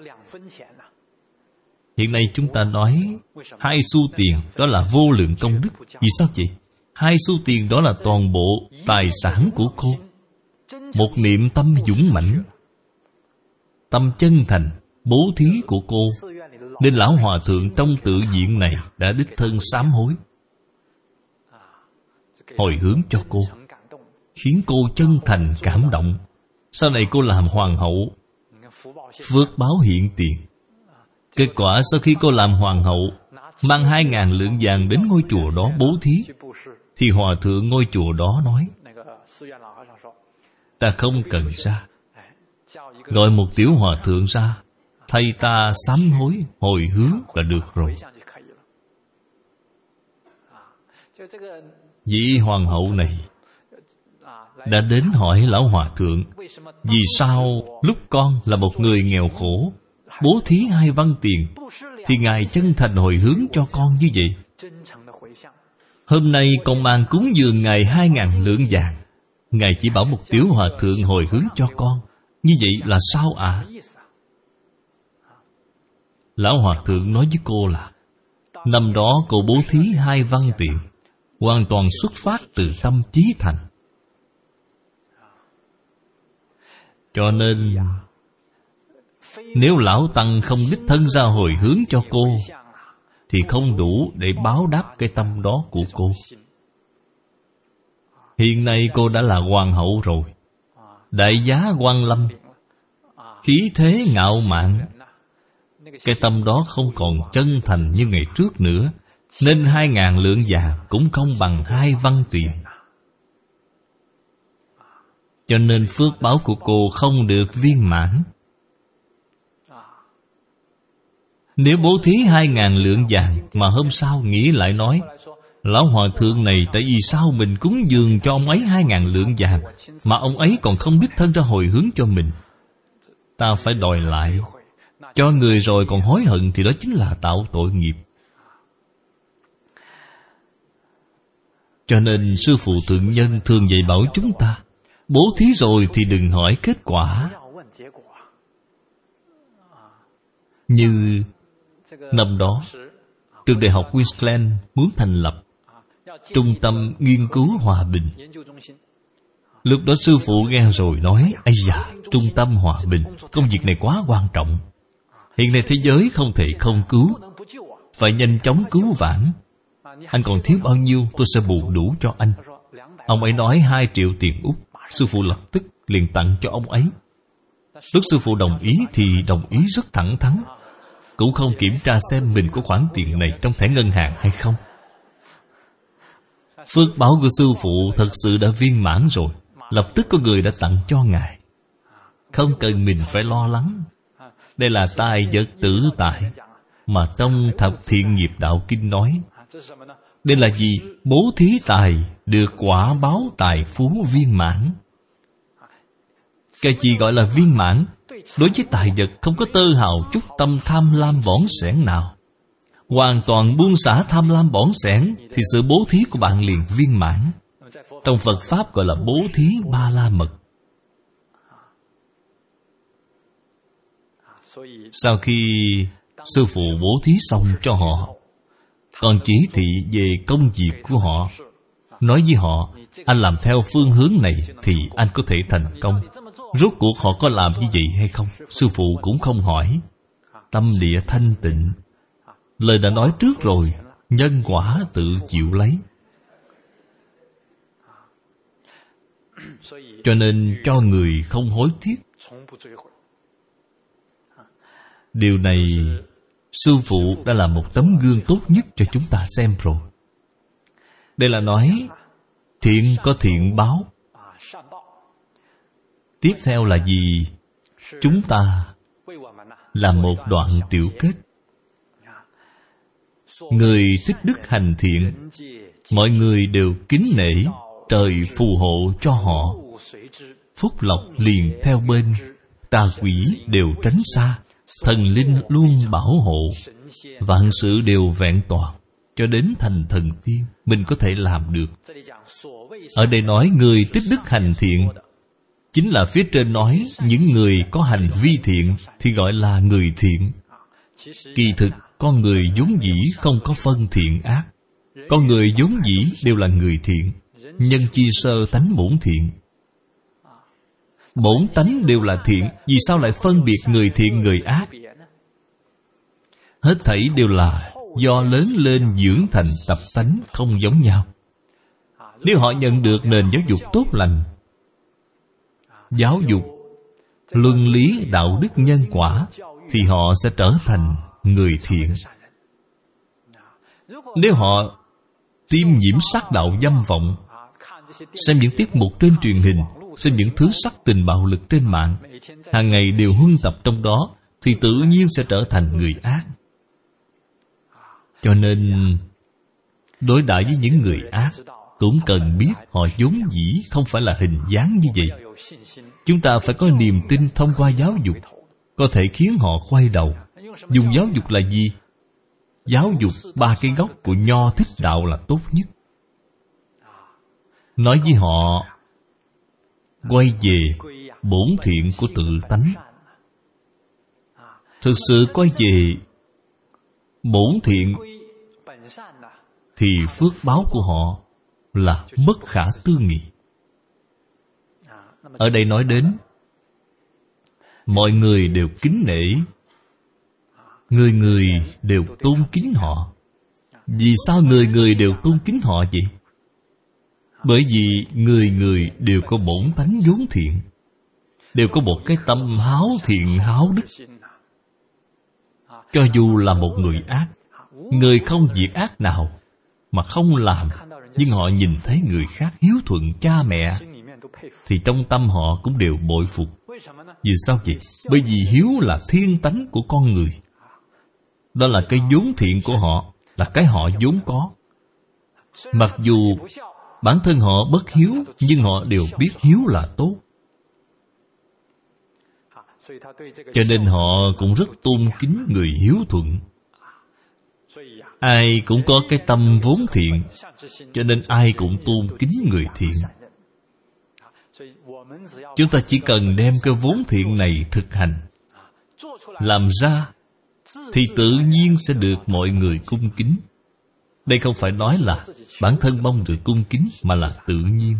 Hiện nay chúng ta nói hai xu tiền đó là vô lượng công đức. Vì sao vậy? Hai xu tiền đó là toàn bộ tài sản của cô. Một niệm tâm dũng mãnh, tâm chân thành bố thí của cô, nên lão hòa thượng trong tự viện này đã đích thân sám hối, hồi hướng cho cô, khiến cô chân thành cảm động. Sau này cô làm hoàng hậu, phước báo hiện tiền. Kết quả sau khi cô làm hoàng hậu, mang hai ngàn lượng vàng đến ngôi chùa đó bố thí, thì hòa thượng ngôi chùa đó nói, ta không cần ra, gọi một tiểu hòa thượng ra, thay ta sám hối, hồi hướng là được rồi. Vị hoàng hậu này đã đến hỏi lão hòa thượng, vì sao lúc con là một người nghèo khổ, bố thí hai văn tiền, thì Ngài chân thành hồi hướng cho con như vậy. Hôm nay con mang cúng dường Ngài hai ngàn lượng vàng, Ngài chỉ bảo một tiểu hòa thượng hồi hướng cho con, như vậy là sao ạ? À? Lão hòa thượng nói với cô là, năm đó cô bố thí hai văn tiền, hoàn toàn xuất phát từ tâm chí thành. Cho nên nếu lão tăng không đích thân ra hồi hướng cho cô, thì không đủ để báo đáp cái tâm đó của cô. Hiện nay cô đã là hoàng hậu rồi, đại giá Quan Lâm, khí thế ngạo mạn. Cái tâm đó không còn chân thành như ngày trước nữa, nên hai ngàn lượng vàng cũng không bằng hai văn tiền. Cho nên phước báo của cô không được viên mãn. Nếu bố thí hai ngàn lượng vàng mà hôm sau nghĩ lại nói, lão hòa thượng này tại vì sao mình cúng dường cho ông ấy hai ngàn lượng vàng mà ông ấy còn không đích thân ra hồi hướng cho mình, ta phải đòi lại. Cho người rồi còn hối hận thì đó chính là tạo tội nghiệp. Cho nên Sư Phụ Thượng Nhân thường dạy bảo chúng ta, bố thí rồi thì đừng hỏi kết quả. Như Năm đó, trường đại học Queensland muốn thành lập trung tâm nghiên cứu hòa bình. Lúc đó sư phụ nghe rồi nói: ây da, trung tâm hòa bình, công việc này quá quan trọng. Hiện nay thế giới không thể không cứu, phải nhanh chóng cứu vãn. Anh còn thiếu bao nhiêu, tôi sẽ bù đủ cho anh. Ông ấy nói hai triệu tiền Úc. Sư phụ lập tức liền tặng cho ông ấy. Lúc sư phụ đồng ý thì đồng ý rất thẳng thắn, cũng không kiểm tra xem mình có khoản tiền này trong thẻ ngân hàng hay không. Phước báo của sư phụ thật sự đã viên mãn rồi. Lập tức có người đã tặng cho ngài, không cần mình phải lo lắng. Đây là tài vật tử tại mà trong Thập Thiện Nghiệp Đạo Kinh nói. Đây là gì? Bố thí tài được quả báo tài phú viên mãn. Cái gì gọi là viên mãn? Đối với tài vật không có tơ hào chút tâm tham lam bỏn sẻn nào. Hoàn toàn buông xả tham lam bỏn sẻn thì sự bố thí của bạn liền viên mãn. Trong Phật Pháp gọi là bố thí ba la mật. Sau khi sư phụ bố thí xong cho họ, còn chỉ thị về công việc của họ, nói với họ: anh làm theo phương hướng này thì anh có thể thành công. Rốt cuộc họ có làm như vậy hay không? Sư phụ cũng không hỏi. Tâm địa thanh tịnh. Lời đã nói trước rồi, nhân quả tự chịu lấy. Cho nên cho người không hối tiếc. Điều này sư phụ đã là một tấm gương tốt nhất cho chúng ta xem rồi. Đây là nói thiện có thiện báo. Tiếp theo là gì? Chúng ta là một đoạn tiểu kết. Người tích đức hành thiện, mọi người đều kính nể, trời phù hộ cho họ. Phúc lộc liền theo bên, tà quỷ đều tránh xa, thần linh luôn bảo hộ, vạn sự đều vẹn toàn, cho đến thành thần tiên. Mình có thể làm được. Ở đây nói người tích đức hành thiện, chính là phía trên nói những người có hành vi thiện thì gọi là người thiện. Kỳ thực con người vốn dĩ không có phân thiện ác. Con người vốn dĩ đều là người thiện. Nhân chi sơ tánh bổn thiện. Bổn tánh đều là thiện, vì sao lại phân biệt người thiện người ác? Hết thảy đều là do lớn lên dưỡng thành tập tánh không giống nhau. Nếu họ nhận được nền giáo dục tốt lành, giáo dục luân lý đạo đức nhân quả, thì họ sẽ trở thành người thiện. Nếu họ tiêm nhiễm sắc đạo dâm vọng, xem những tiết mục trên truyền hình, xem những thứ sắc tình bạo lực trên mạng, hàng ngày đều huân tập trong đó, thì tự nhiên sẽ trở thành người ác. Cho nên đối đãi với những người ác cũng cần biết họ vốn dĩ không phải là hình dáng như vậy. Chúng ta phải có niềm tin thông qua giáo dục, có thể khiến họ quay đầu. Dùng giáo dục là gì? Giáo dục ba cái gốc của Nho Thích Đạo là tốt nhất. Nói với họ quay về bổn thiện của tự tánh. Thực sự quay về bổn thiện thì phước báo của họ là bất khả tư nghị. Ở đây nói đến mọi người đều kính nể, người người đều tôn kính họ. Vì sao người người đều tôn kính họ vậy? Bởi vì người người đều có bổn tánh vốn thiện, đều có một cái tâm háo thiện háo đức. Cho dù là một người ác, người không việc ác nào mà không làm, nhưng họ nhìn thấy người khác hiếu thuận cha mẹ thì trong tâm họ cũng đều bội phục. Vì sao vậy? Bởi vì hiếu là thiên tánh của con người. Đó là cái vốn thiện của họ, là cái họ vốn có. Mặc dù bản thân họ bất hiếu, nhưng họ đều biết hiếu là tốt. Cho nên họ cũng rất tôn kính người hiếu thuận. Ai cũng có cái tâm vốn thiện, cho nên ai cũng tôn kính người thiện. Chúng ta chỉ cần đem cái vốn thiện này thực hành, làm ra thì tự nhiên sẽ được mọi người cung kính. Đây không phải nói là bản thân mong được cung kính, mà là tự nhiên.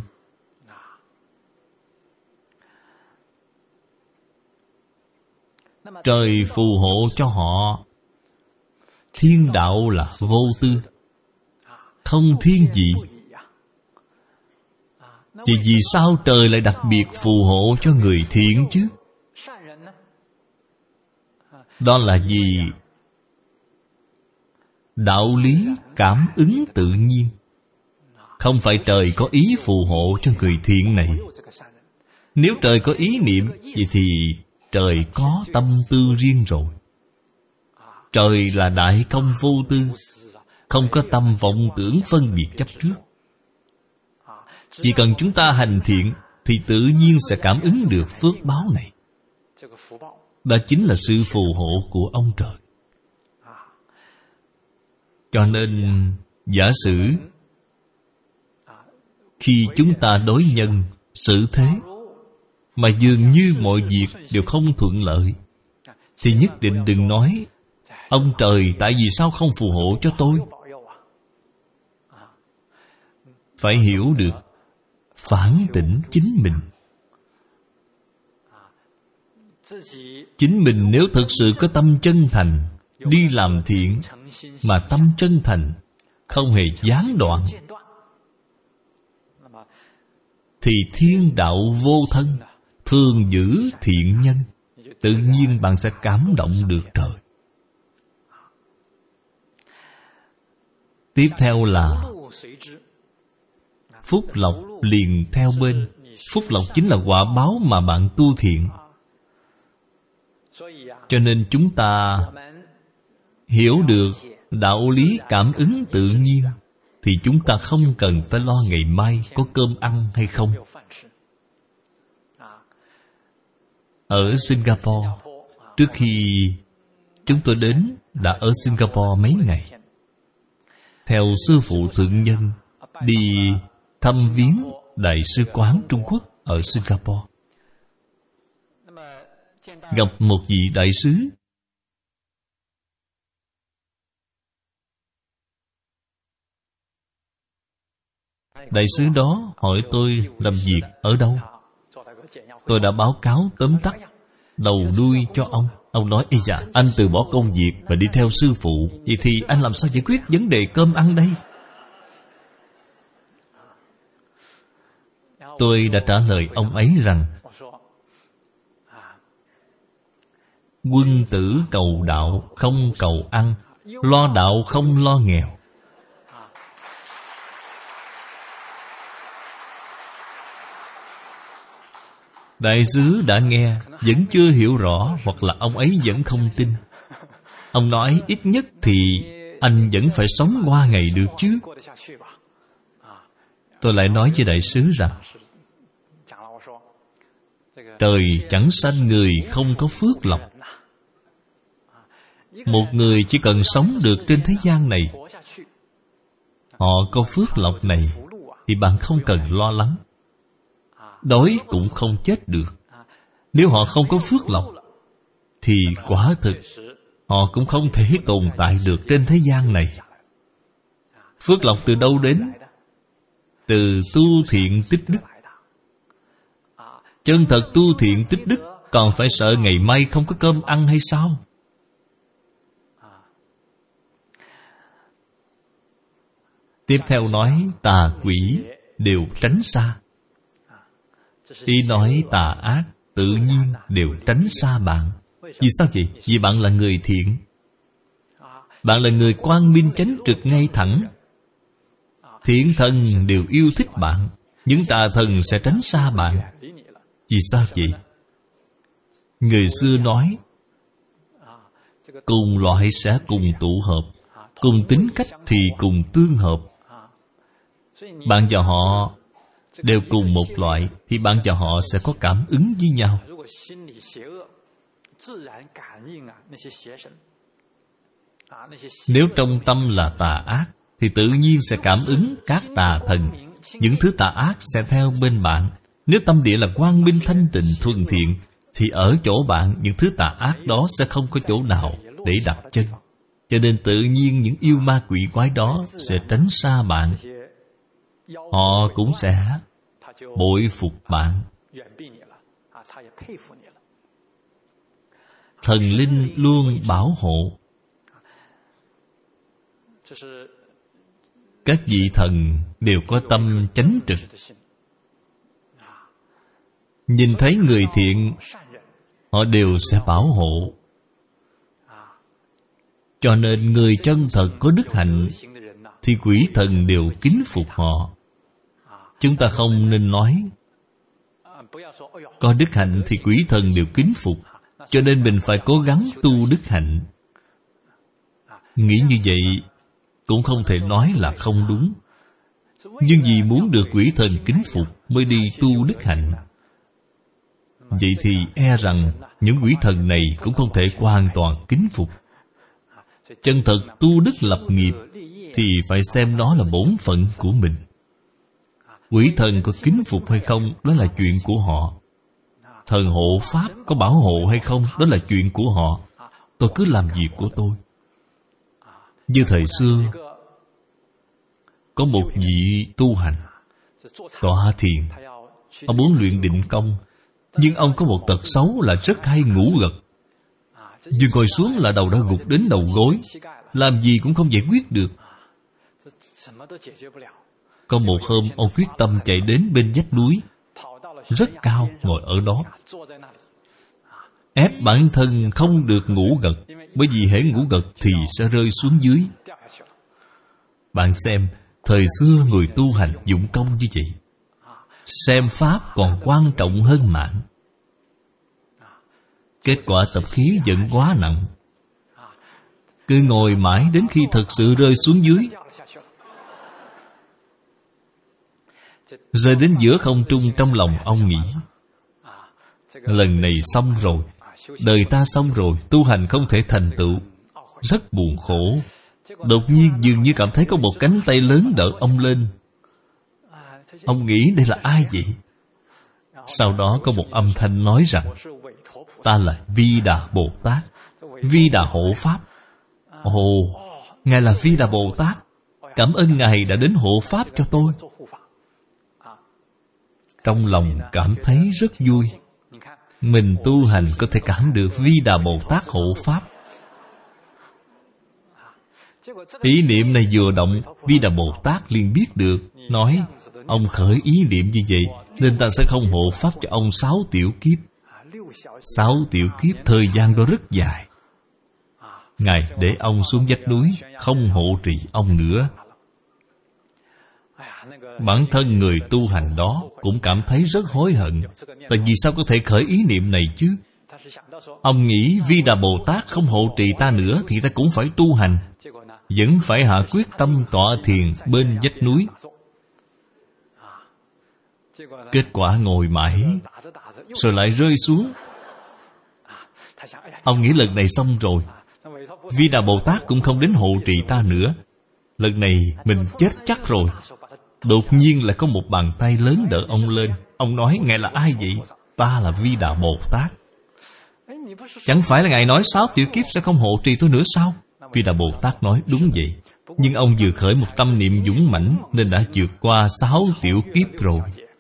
Trời phù hộ cho họ. Thiên đạo là vô tư, không thiên vị. Vậy vì sao trời lại đặc biệt phù hộ cho người thiện chứ? Đó là vì đạo lý cảm ứng tự nhiên. Không phải trời có ý phù hộ cho người thiện này. Nếu trời có ý niệm, vậy thì trời có tâm tư riêng rồi. Trời là đại công vô tư, không có tâm vọng tưởng phân biệt chấp trước. Chỉ cần chúng ta hành thiện thì tự nhiên sẽ cảm ứng được phước báo này. Đó chính là sự phù hộ của ông trời. Cho nên giả sử khi chúng ta đối nhân xử thế mà dường như mọi việc đều không thuận lợi, thì nhất định đừng nói ông trời tại vì sao không phù hộ cho tôi. Phải hiểu được, phản tỉnh chính mình. Chính mình nếu thực sự có tâm chân thành, đi làm thiện, mà tâm chân thành không hề gián đoạn, thì thiên đạo vô thân, thường giữ thiện nhân. Tự nhiên bạn sẽ cảm động được trời. Tiếp theo là phúc lộc liền theo bên. Phúc lộc chính là quả báo mà bạn tu thiện. Cho nên chúng ta hiểu được đạo lý cảm ứng tự nhiên, thì chúng ta không cần phải lo ngày mai có cơm ăn hay không. Ở Singapore, trước khi chúng tôi đến, đã ở Singapore mấy ngày. Theo sư phụ thượng nhân đi thăm viếng Đại sứ quán Trung Quốc ở Singapore. Gặp một vị đại sứ. Đại sứ đó hỏi tôi làm việc ở đâu. Tôi đã báo cáo tóm tắt đầu đuôi cho ông. Ông nói: ây dạ, anh từ bỏ công việc và đi theo sư phụ, vậy thì anh làm sao giải quyết vấn đề cơm ăn đây? Tôi đã trả lời ông ấy rằng quân tử cầu đạo không cầu ăn, lo đạo không lo nghèo. Đại sứ đã nghe, vẫn chưa hiểu rõ, hoặc là ông ấy vẫn không tin. Ông nói ít nhất thì anh vẫn phải sống qua ngày được chứ. Tôi lại nói với đại sứ rằng trời chẳng sanh người không có phước lộc. Một người chỉ cần sống được trên thế gian này, họ có phước lộc này, thì bạn không cần lo lắng. Đói cũng không chết được. Nếu họ không có phước lộc, thì quả thực họ cũng không thể tồn tại được trên thế gian này. Phước lộc từ đâu đến? Từ tu thiện tích đức. Chân thật tu thiện tích đức, còn phải sợ ngày mai không có cơm ăn hay sao? Tiếp theo nói tà quỷ đều tránh xa. Ý nói tà ác tự nhiên đều tránh xa bạn. Vì sao vậy? Vì bạn là người thiện. Bạn là người quang minh chánh trực ngay thẳng. Thiện thần đều yêu thích bạn. Những tà thần sẽ tránh xa bạn. Vì sao vậy? Người xưa nói cùng loại sẽ cùng tụ hợp, cùng tính cách thì cùng tương hợp. Bạn và họ đều cùng một loại, thì bạn và họ sẽ có cảm ứng với nhau. Nếu trong tâm là tà ác, thì tự nhiên sẽ cảm ứng các tà thần. Những thứ tà ác sẽ theo bên bạn. Nếu tâm địa là quang minh thanh tịnh thuần thiện, thì ở chỗ bạn những thứ tà ác đó sẽ không có chỗ nào để đặt chân. Cho nên tự nhiên những yêu ma quỷ quái đó sẽ tránh xa bạn. Họ cũng sẽ bội phục bạn. Thần linh luôn bảo hộ. Các vị thần đều có tâm chánh trực. Nhìn thấy người thiện, họ đều sẽ bảo hộ. Cho nên người chân thật có đức hạnh thì quỷ thần đều kính phục họ. Chúng ta không nên nói có đức hạnh thì quỷ thần đều kính phục. Cho nên mình phải cố gắng tu đức hạnh. Nghĩ như vậy cũng không thể nói là không đúng. Nhưng vì muốn được quỷ thần kính phục mới đi tu đức hạnh. Vậy thì e rằng những quỷ thần này cũng không thể hoàn toàn kính phục. Chân thật tu đức lập nghiệp thì phải xem nó là bổn phận của mình. Quỷ thần có kính phục hay không, đó là chuyện của họ. Thần hộ pháp có bảo hộ hay không, đó là chuyện của họ. Tôi cứ làm việc của tôi. Như thời xưa, có một vị tu hành tọa thiền. Ông muốn luyện định công, nhưng ông có một tật xấu là rất hay ngủ gật. Vừa ngồi xuống là đầu đã gục đến đầu gối, làm gì cũng không giải quyết được. Có một hôm ông quyết tâm chạy đến bên vách núi rất cao, ngồi ở đó, ép bản thân không được ngủ gật, bởi vì hễ ngủ gật thì sẽ rơi xuống dưới. Bạn xem, thời xưa người tu hành dụng công như vậy, xem pháp còn quan trọng hơn mạng. Kết quả tập khí giận quá nặng, cứ ngồi mãi đến khi thật sự rơi xuống dưới. Rơi đến giữa không trung, trong lòng ông nghĩ, lần này xong rồi, đời ta xong rồi, tu hành không thể thành tựu. Rất buồn khổ. Đột nhiên dường như cảm thấy có một cánh tay lớn đỡ ông lên. Ông nghĩ đây là ai vậy? Sau đó có một âm thanh nói rằng, ta là Vi Đà Bồ Tát, Vi Đà hộ pháp. Ồ, Ngài là Vi Đà Bồ Tát, cảm ơn Ngài đã đến hộ pháp cho tôi. Trong lòng cảm thấy rất vui. Mình tu hành có thể cảm được Vi Đà Bồ Tát hộ pháp. Ý niệm này vừa động, Vi Đà Bồ Tát liền biết được, nói, ông khởi ý niệm như vậy, nên ta sẽ không hộ pháp cho ông sáu tiểu kiếp. Sáu tiểu kiếp, thời gian đó rất dài. Ngài để ông xuống vách núi, không hộ trì ông nữa. Bản thân người tu hành đó cũng cảm thấy rất hối hận. Tại vì sao có thể khởi ý niệm này chứ? Ông nghĩ Vi Đà Bồ Tát không hộ trì ta nữa thì ta cũng phải tu hành, vẫn phải hạ quyết tâm tọa thiền bên vách núi. Kết quả ngồi mãi, rồi lại rơi xuống. Ông nghĩ lần này xong rồi, Vi Đà Bồ Tát cũng không đến hộ trì ta nữa, lần này mình chết chắc rồi. Đột nhiên lại có một bàn tay lớn đỡ ông lên. Ông nói, Ngài là ai vậy? Ta là Vi Đà Bồ Tát. Chẳng phải là Ngài nói sáu tiểu kiếp sẽ không hộ trì tôi nữa sao? Vi Đà Bồ Tát nói, đúng vậy. Nhưng ông vừa khởi một tâm niệm dũng mãnh, nên đã vượt qua sáu tiểu kiếp rồi.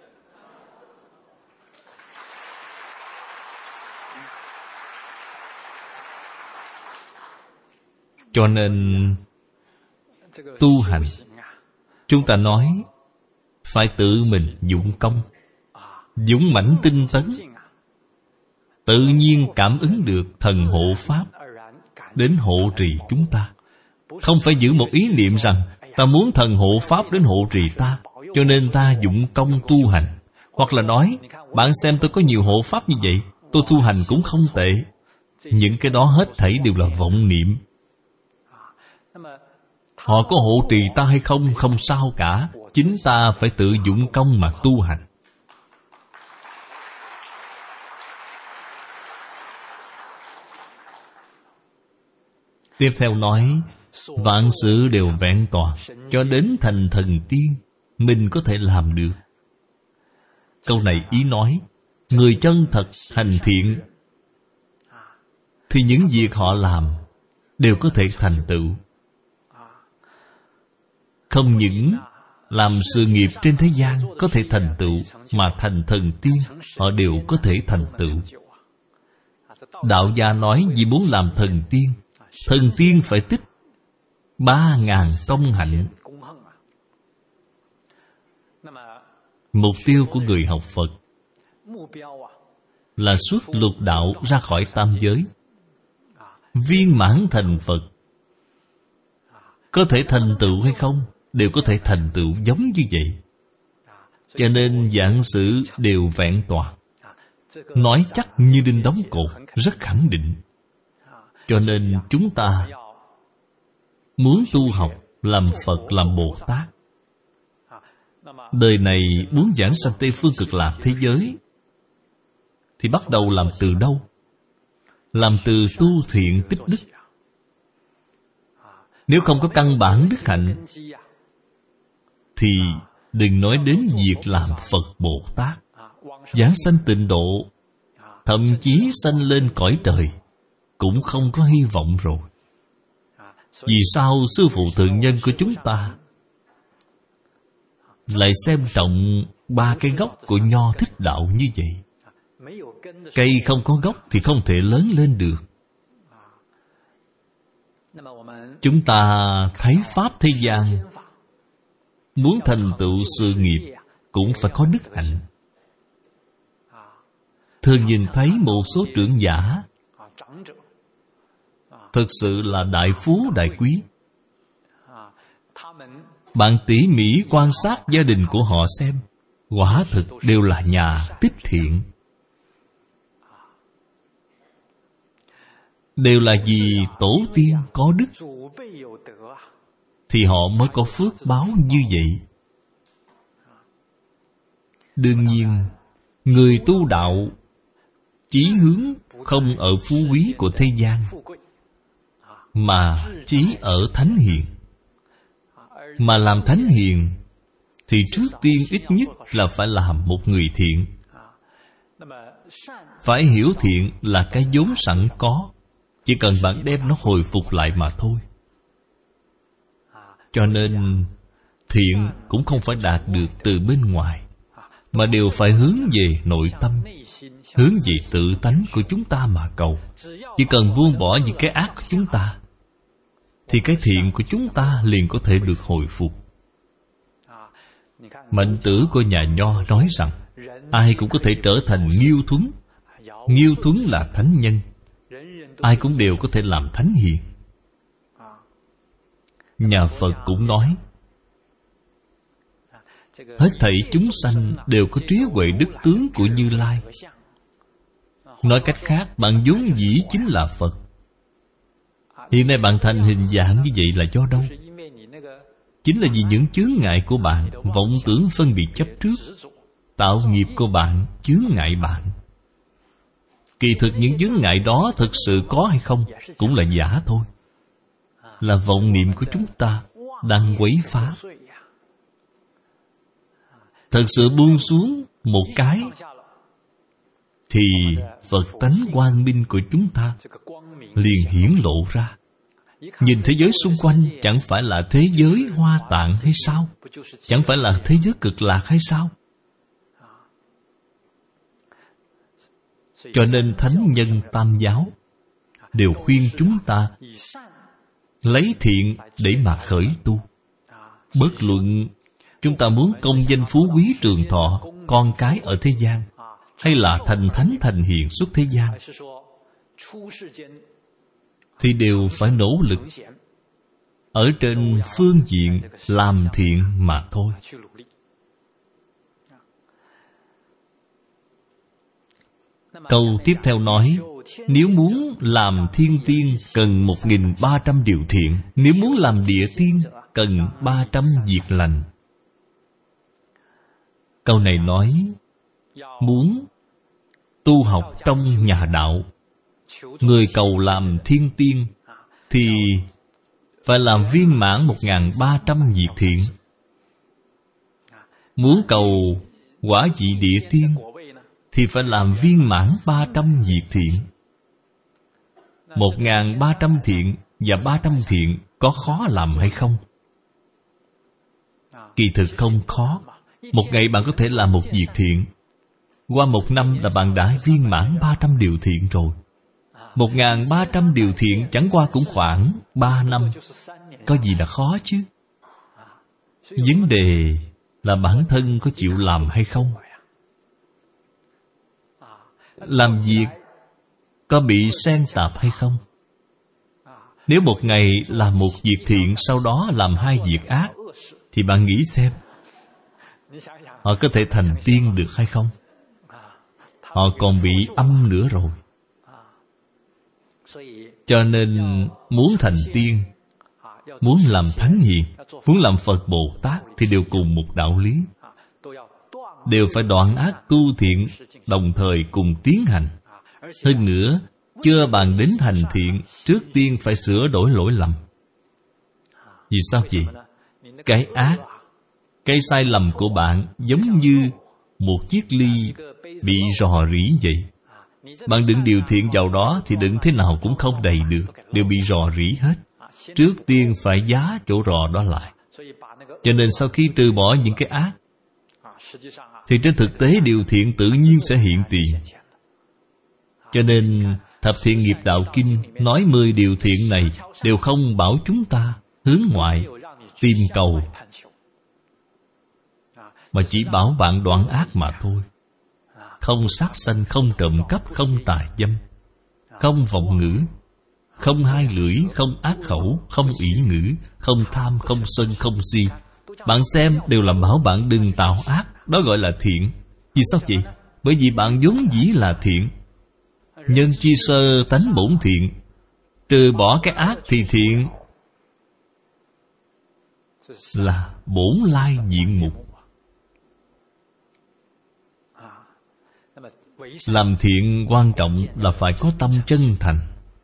Cho nên tu hành, chúng ta nói phải tự mình dụng công, dũng mãnh tinh tấn, tự nhiên cảm ứng được thần hộ pháp đến hộ trì chúng ta. Không phải giữ một ý niệm rằng ta muốn thần hộ pháp đến hộ trì ta, cho nên ta dụng công tu hành. Hoặc là nói, bạn xem tôi có nhiều hộ pháp như vậy, tôi tu hành cũng không tệ. Những cái đó hết thảy đều là vọng niệm. Họ có hộ trì ta hay không, không sao cả. Chính ta phải tự dụng công mà tu hành. Tiếp theo nói, vạn sự đều vẹn toàn, cho đến thành thần tiên, mình có thể làm được. Câu này ý nói, người chân thật hành thiện, thì những việc họ làm đều có thể thành tựu. Không những làm sự nghiệp trên thế gian có thể thành tựu, mà thành thần tiên họ đều có thể thành tựu. Đạo gia nói vì muốn làm thần tiên, thần tiên phải tích ba ngàn công hạnh. Mục tiêu của người học Phật là xuất lục đạo ra khỏi tam giới, viên mãn thành Phật. Có thể thành tựu hay không, đều có thể thành tựu giống như vậy. Cho nên giảng sử đều vẹn toàn, nói chắc như đinh đóng cột, rất khẳng định. Cho nên chúng ta muốn tu học, làm Phật, làm Bồ Tát, đời này muốn giảng sanh Tây Phương Cực Lạc thế giới, thì bắt đầu làm từ đâu? Làm từ tu thiện tích đức. Nếu không có căn bản đức hạnh, thì đừng nói đến việc làm Phật Bồ Tát, giảng sanh tịnh độ, thậm chí sanh lên cõi trời, cũng không có hy vọng rồi. Vì sao sư phụ thượng nhân của chúng ta lại xem trọng ba cái gốc của nho thích đạo như vậy? Cây không có gốc thì không thể lớn lên được. Chúng ta thấy pháp thế gian, muốn thành tựu sự nghiệp cũng phải có đức hạnh. Thường nhìn thấy một số trưởng giả thực sự là đại phú đại quý. Bạn tỉ mỉ quan sát gia đình của họ xem, quả thực đều là nhà tích thiện. Đều là vì tổ tiên có đức, thì họ mới có phước báo như vậy. Đương nhiên, người tu đạo chí hướng không ở phú quý của thế gian, mà chí ở thánh hiền. Mà làm thánh hiền thì trước tiên ít nhất là phải làm một người thiện. Phải hiểu thiện là cái vốn sẵn có, chỉ cần bạn đem nó hồi phục lại mà thôi. Cho nên thiện cũng không phải đạt được từ bên ngoài, mà đều phải hướng về nội tâm, hướng về tự tánh của chúng ta mà cầu. Chỉ cần buông bỏ những cái ác của chúng ta, thì cái thiện của chúng ta liền có thể được hồi phục. Mệnh tử của nhà Nho nói rằng ai cũng có thể trở thành Nghiêu Thuấn. Nghiêu Thuấn là thánh nhân, ai cũng đều có thể làm thánh hiền. Nhà Phật cũng nói hết thảy chúng sanh đều có trí huệ đức tướng của Như Lai. Nói cách khác, bạn vốn dĩ chính là Phật. Hiện nay bạn thành hình dạng như vậy là do đâu? Chính là vì những chướng ngại của bạn, vọng tưởng phân biệt chấp trước, tạo nghiệp của bạn chướng ngại bạn. Kỳ thực những chướng ngại đó thực sự có hay không cũng là giả thôi, là vọng niệm của chúng ta đang quấy phá. Thật sự buông xuống một cái, thì Phật tánh quang minh của chúng ta liền hiển lộ ra. Nhìn thế giới xung quanh chẳng phải là thế giới Hoa Tạng hay sao? Chẳng phải là thế giới Cực Lạc hay sao? Cho nên thánh nhân Tam giáo đều khuyên chúng ta lấy thiện để mà khởi tu. Bất luận chúng ta muốn công danh phú quý trường thọ, con cái ở thế gian, hay là thành thánh thành hiền xuất thế gian, thì đều phải nỗ lực ở trên phương diện làm thiện mà thôi. Câu tiếp theo nói, nếu muốn làm thiên tiên cần một nghìn ba trăm điều thiện, nếu muốn làm địa tiên cần ba trăm việc lành. Câu này nói, muốn tu học trong nhà đạo, người cầu làm thiên tiên thì phải làm viên mãn một nghìn ba trăm việc thiện. Muốn cầu quả vị địa tiên thì phải làm viên mãn ba trăm việc thiện. Một nghìn ba trăm thiện và ba trăm thiện có khó làm hay không? Kỳ thực không khó. Một ngày bạn có thể làm một việc thiện, qua một năm là bạn đã viên mãn ba trăm điều thiện rồi. Một ngàn ba trăm điều thiện chẳng qua cũng khoảng ba năm. Có gì là khó chứ? Vấn đề là bản thân có chịu làm hay không. Làm việc có bị xen tạp hay không? Nếu một ngày làm một việc thiện, sau đó làm hai việc ác, thì bạn nghĩ xem, họ có thể thành tiên được hay không? Họ còn bị âm nữa rồi. Cho nên muốn thành tiên, muốn làm thánh hiền, muốn làm Phật Bồ Tát thì đều cùng một đạo lý. Đều phải đoạn ác tu thiện, đồng thời cùng tiến hành. Hơn nữa, chưa bàn đến hành thiện, trước tiên phải sửa đổi lỗi lầm. Vì sao vậy? Cái ác, cái sai lầm của bạn giống như một chiếc ly bị rò rỉ vậy. Bạn đựng điều thiện vào đó thì đựng thế nào cũng không đầy được, đều bị rò rỉ hết. Trước tiên phải giá chỗ rò đó lại. Cho nên sau khi trừ bỏ những cái ác, thì trên thực tế điều thiện tự nhiên sẽ hiện tiền. Cho nên Thập Thiện Nghiệp Đạo Kinh nói mười điều thiện này đều không bảo chúng ta hướng ngoại tìm cầu, mà chỉ bảo bạn đoạn ác mà thôi. Không sát sanh, không trộm cắp, không tà dâm, không vọng ngữ, không hai lưỡi, không ác khẩu, không ỷ ngữ, không tham, không sân, không si. Bạn xem đều là bảo bạn đừng tạo ác. Đó gọi là thiện. Vì sao vậy? Bởi vì bạn vốn dĩ là thiện. Nhân chi sơ tánh bổn thiện. Trừ bỏ cái ác thì thiện là bổn lai diện mục. Làm thiện quan trọng là phải có tâm chân thành,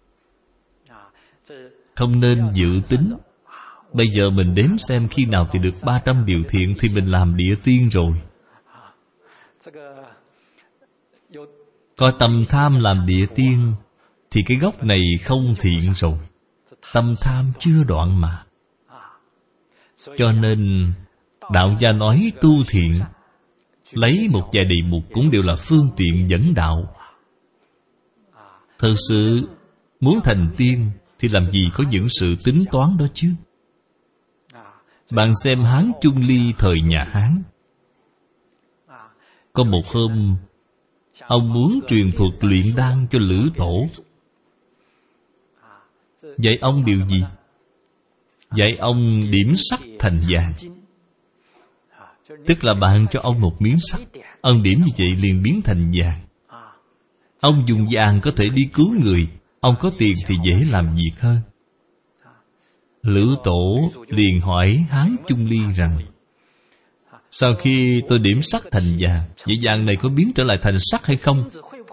không nên dự tính. Bây giờ mình đếm xem khi nào thì được ba trăm điều thiện thì mình làm địa tiên rồi. Có tâm tham làm địa tiên thì cái gốc này không thiện rồi. Tâm tham chưa đoạn mà. Cho nên đạo gia nói tu thiện, lấy một vài đề mục cũng đều là phương tiện dẫn đạo. Thật sự muốn thành tiên thì làm gì có những sự tính toán đó chứ. Bạn xem Hán Trung Ly thời nhà Hán. Có một hôm, ông muốn truyền thuật luyện đan cho Lữ Tổ. Dạy ông điều gì? Dạy ông điểm sắt thành vàng. Tức là bạn cho ông một miếng sắt, ông điểm như vậy liền biến thành vàng. Ông dùng vàng có thể đi cứu người, ông có tiền thì dễ làm việc hơn. Lữ Tổ liền hỏi Hán Trung Ly rằng: sau khi tôi điểm sắt thành vàng, vậy vàng này có biến trở lại thành sắt hay không?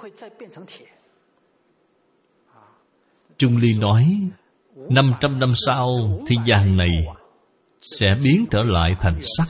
Trung Ly nói: năm trăm năm sau thì vàng này sẽ biến trở lại thành sắt.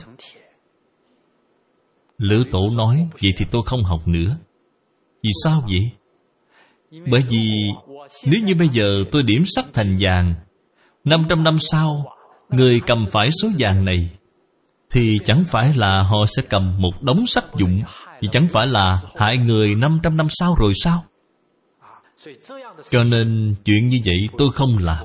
Lữ Tổ nói: vậy thì tôi không học nữa. Vì sao vậy? Bởi vì nếu như bây giờ tôi điểm sắt thành vàng, năm trăm năm sau người cầm phải số vàng này, thì chẳng phải là họ sẽ cầm một đống sắt vụn, thì chẳng phải là hại người năm trăm năm sau rồi sao? Cho nên chuyện như vậy tôi không làm.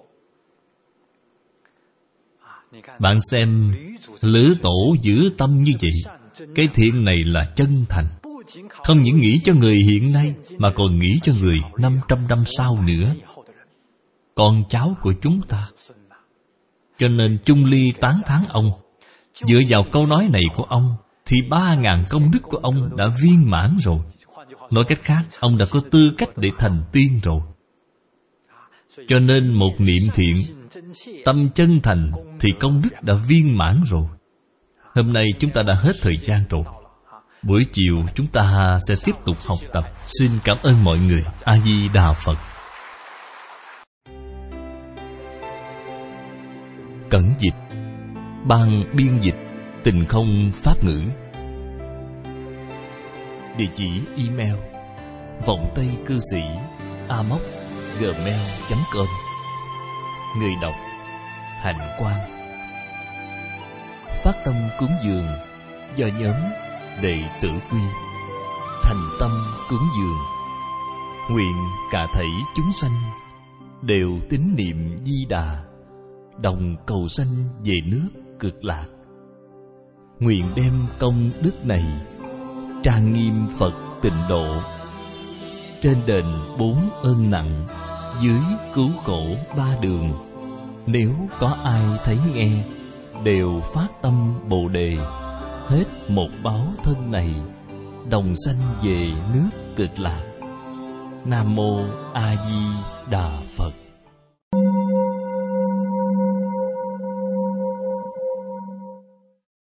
Bạn xem, Lữ Tổ giữ tâm như vậy, cái thiện này là chân thành. Không những nghĩ cho người hiện nay, mà còn nghĩ cho người năm trăm năm sau nữa, con cháu của chúng ta. Cho nên Trung Ly tán thán ông. Dựa vào câu nói này của ông, thì ba ngàn công đức của ông đã viên mãn rồi. Nói cách khác, ông đã có tư cách để thành tiên rồi. Cho nên một niệm thiện, tâm chân thành, thì công đức đã viên mãn rồi. Hôm nay chúng ta đã hết thời gian rồi. Buổi chiều chúng ta sẽ tiếp tục học tập. Xin cảm ơn mọi người. A Di Đà Phật. Cẩn dịch. Ban biên dịch Tình Không Pháp Ngữ. Địa chỉ email vọng tây cư sĩ a m o c gmail chấm com. người đọc Hạnh Quang. Phát tâm cúng dường do nhóm Đệ tử Quy thành tâm cúng dường, nguyện cả thảy chúng sanh đều tín niệm Di Đà, đồng cầu sanh về nước Cực Lạc. Nguyện đem công đức này trang nghiêm Phật Tịnh Độ, trên đền bốn ơn nặng, dưới cứu khổ ba đường. Nếu có ai thấy nghe, đều phát tâm Bồ Đề, hết một báo thân này, đồng sanh về nước Cực Lạc. Nam Mô A Di Đà Phật.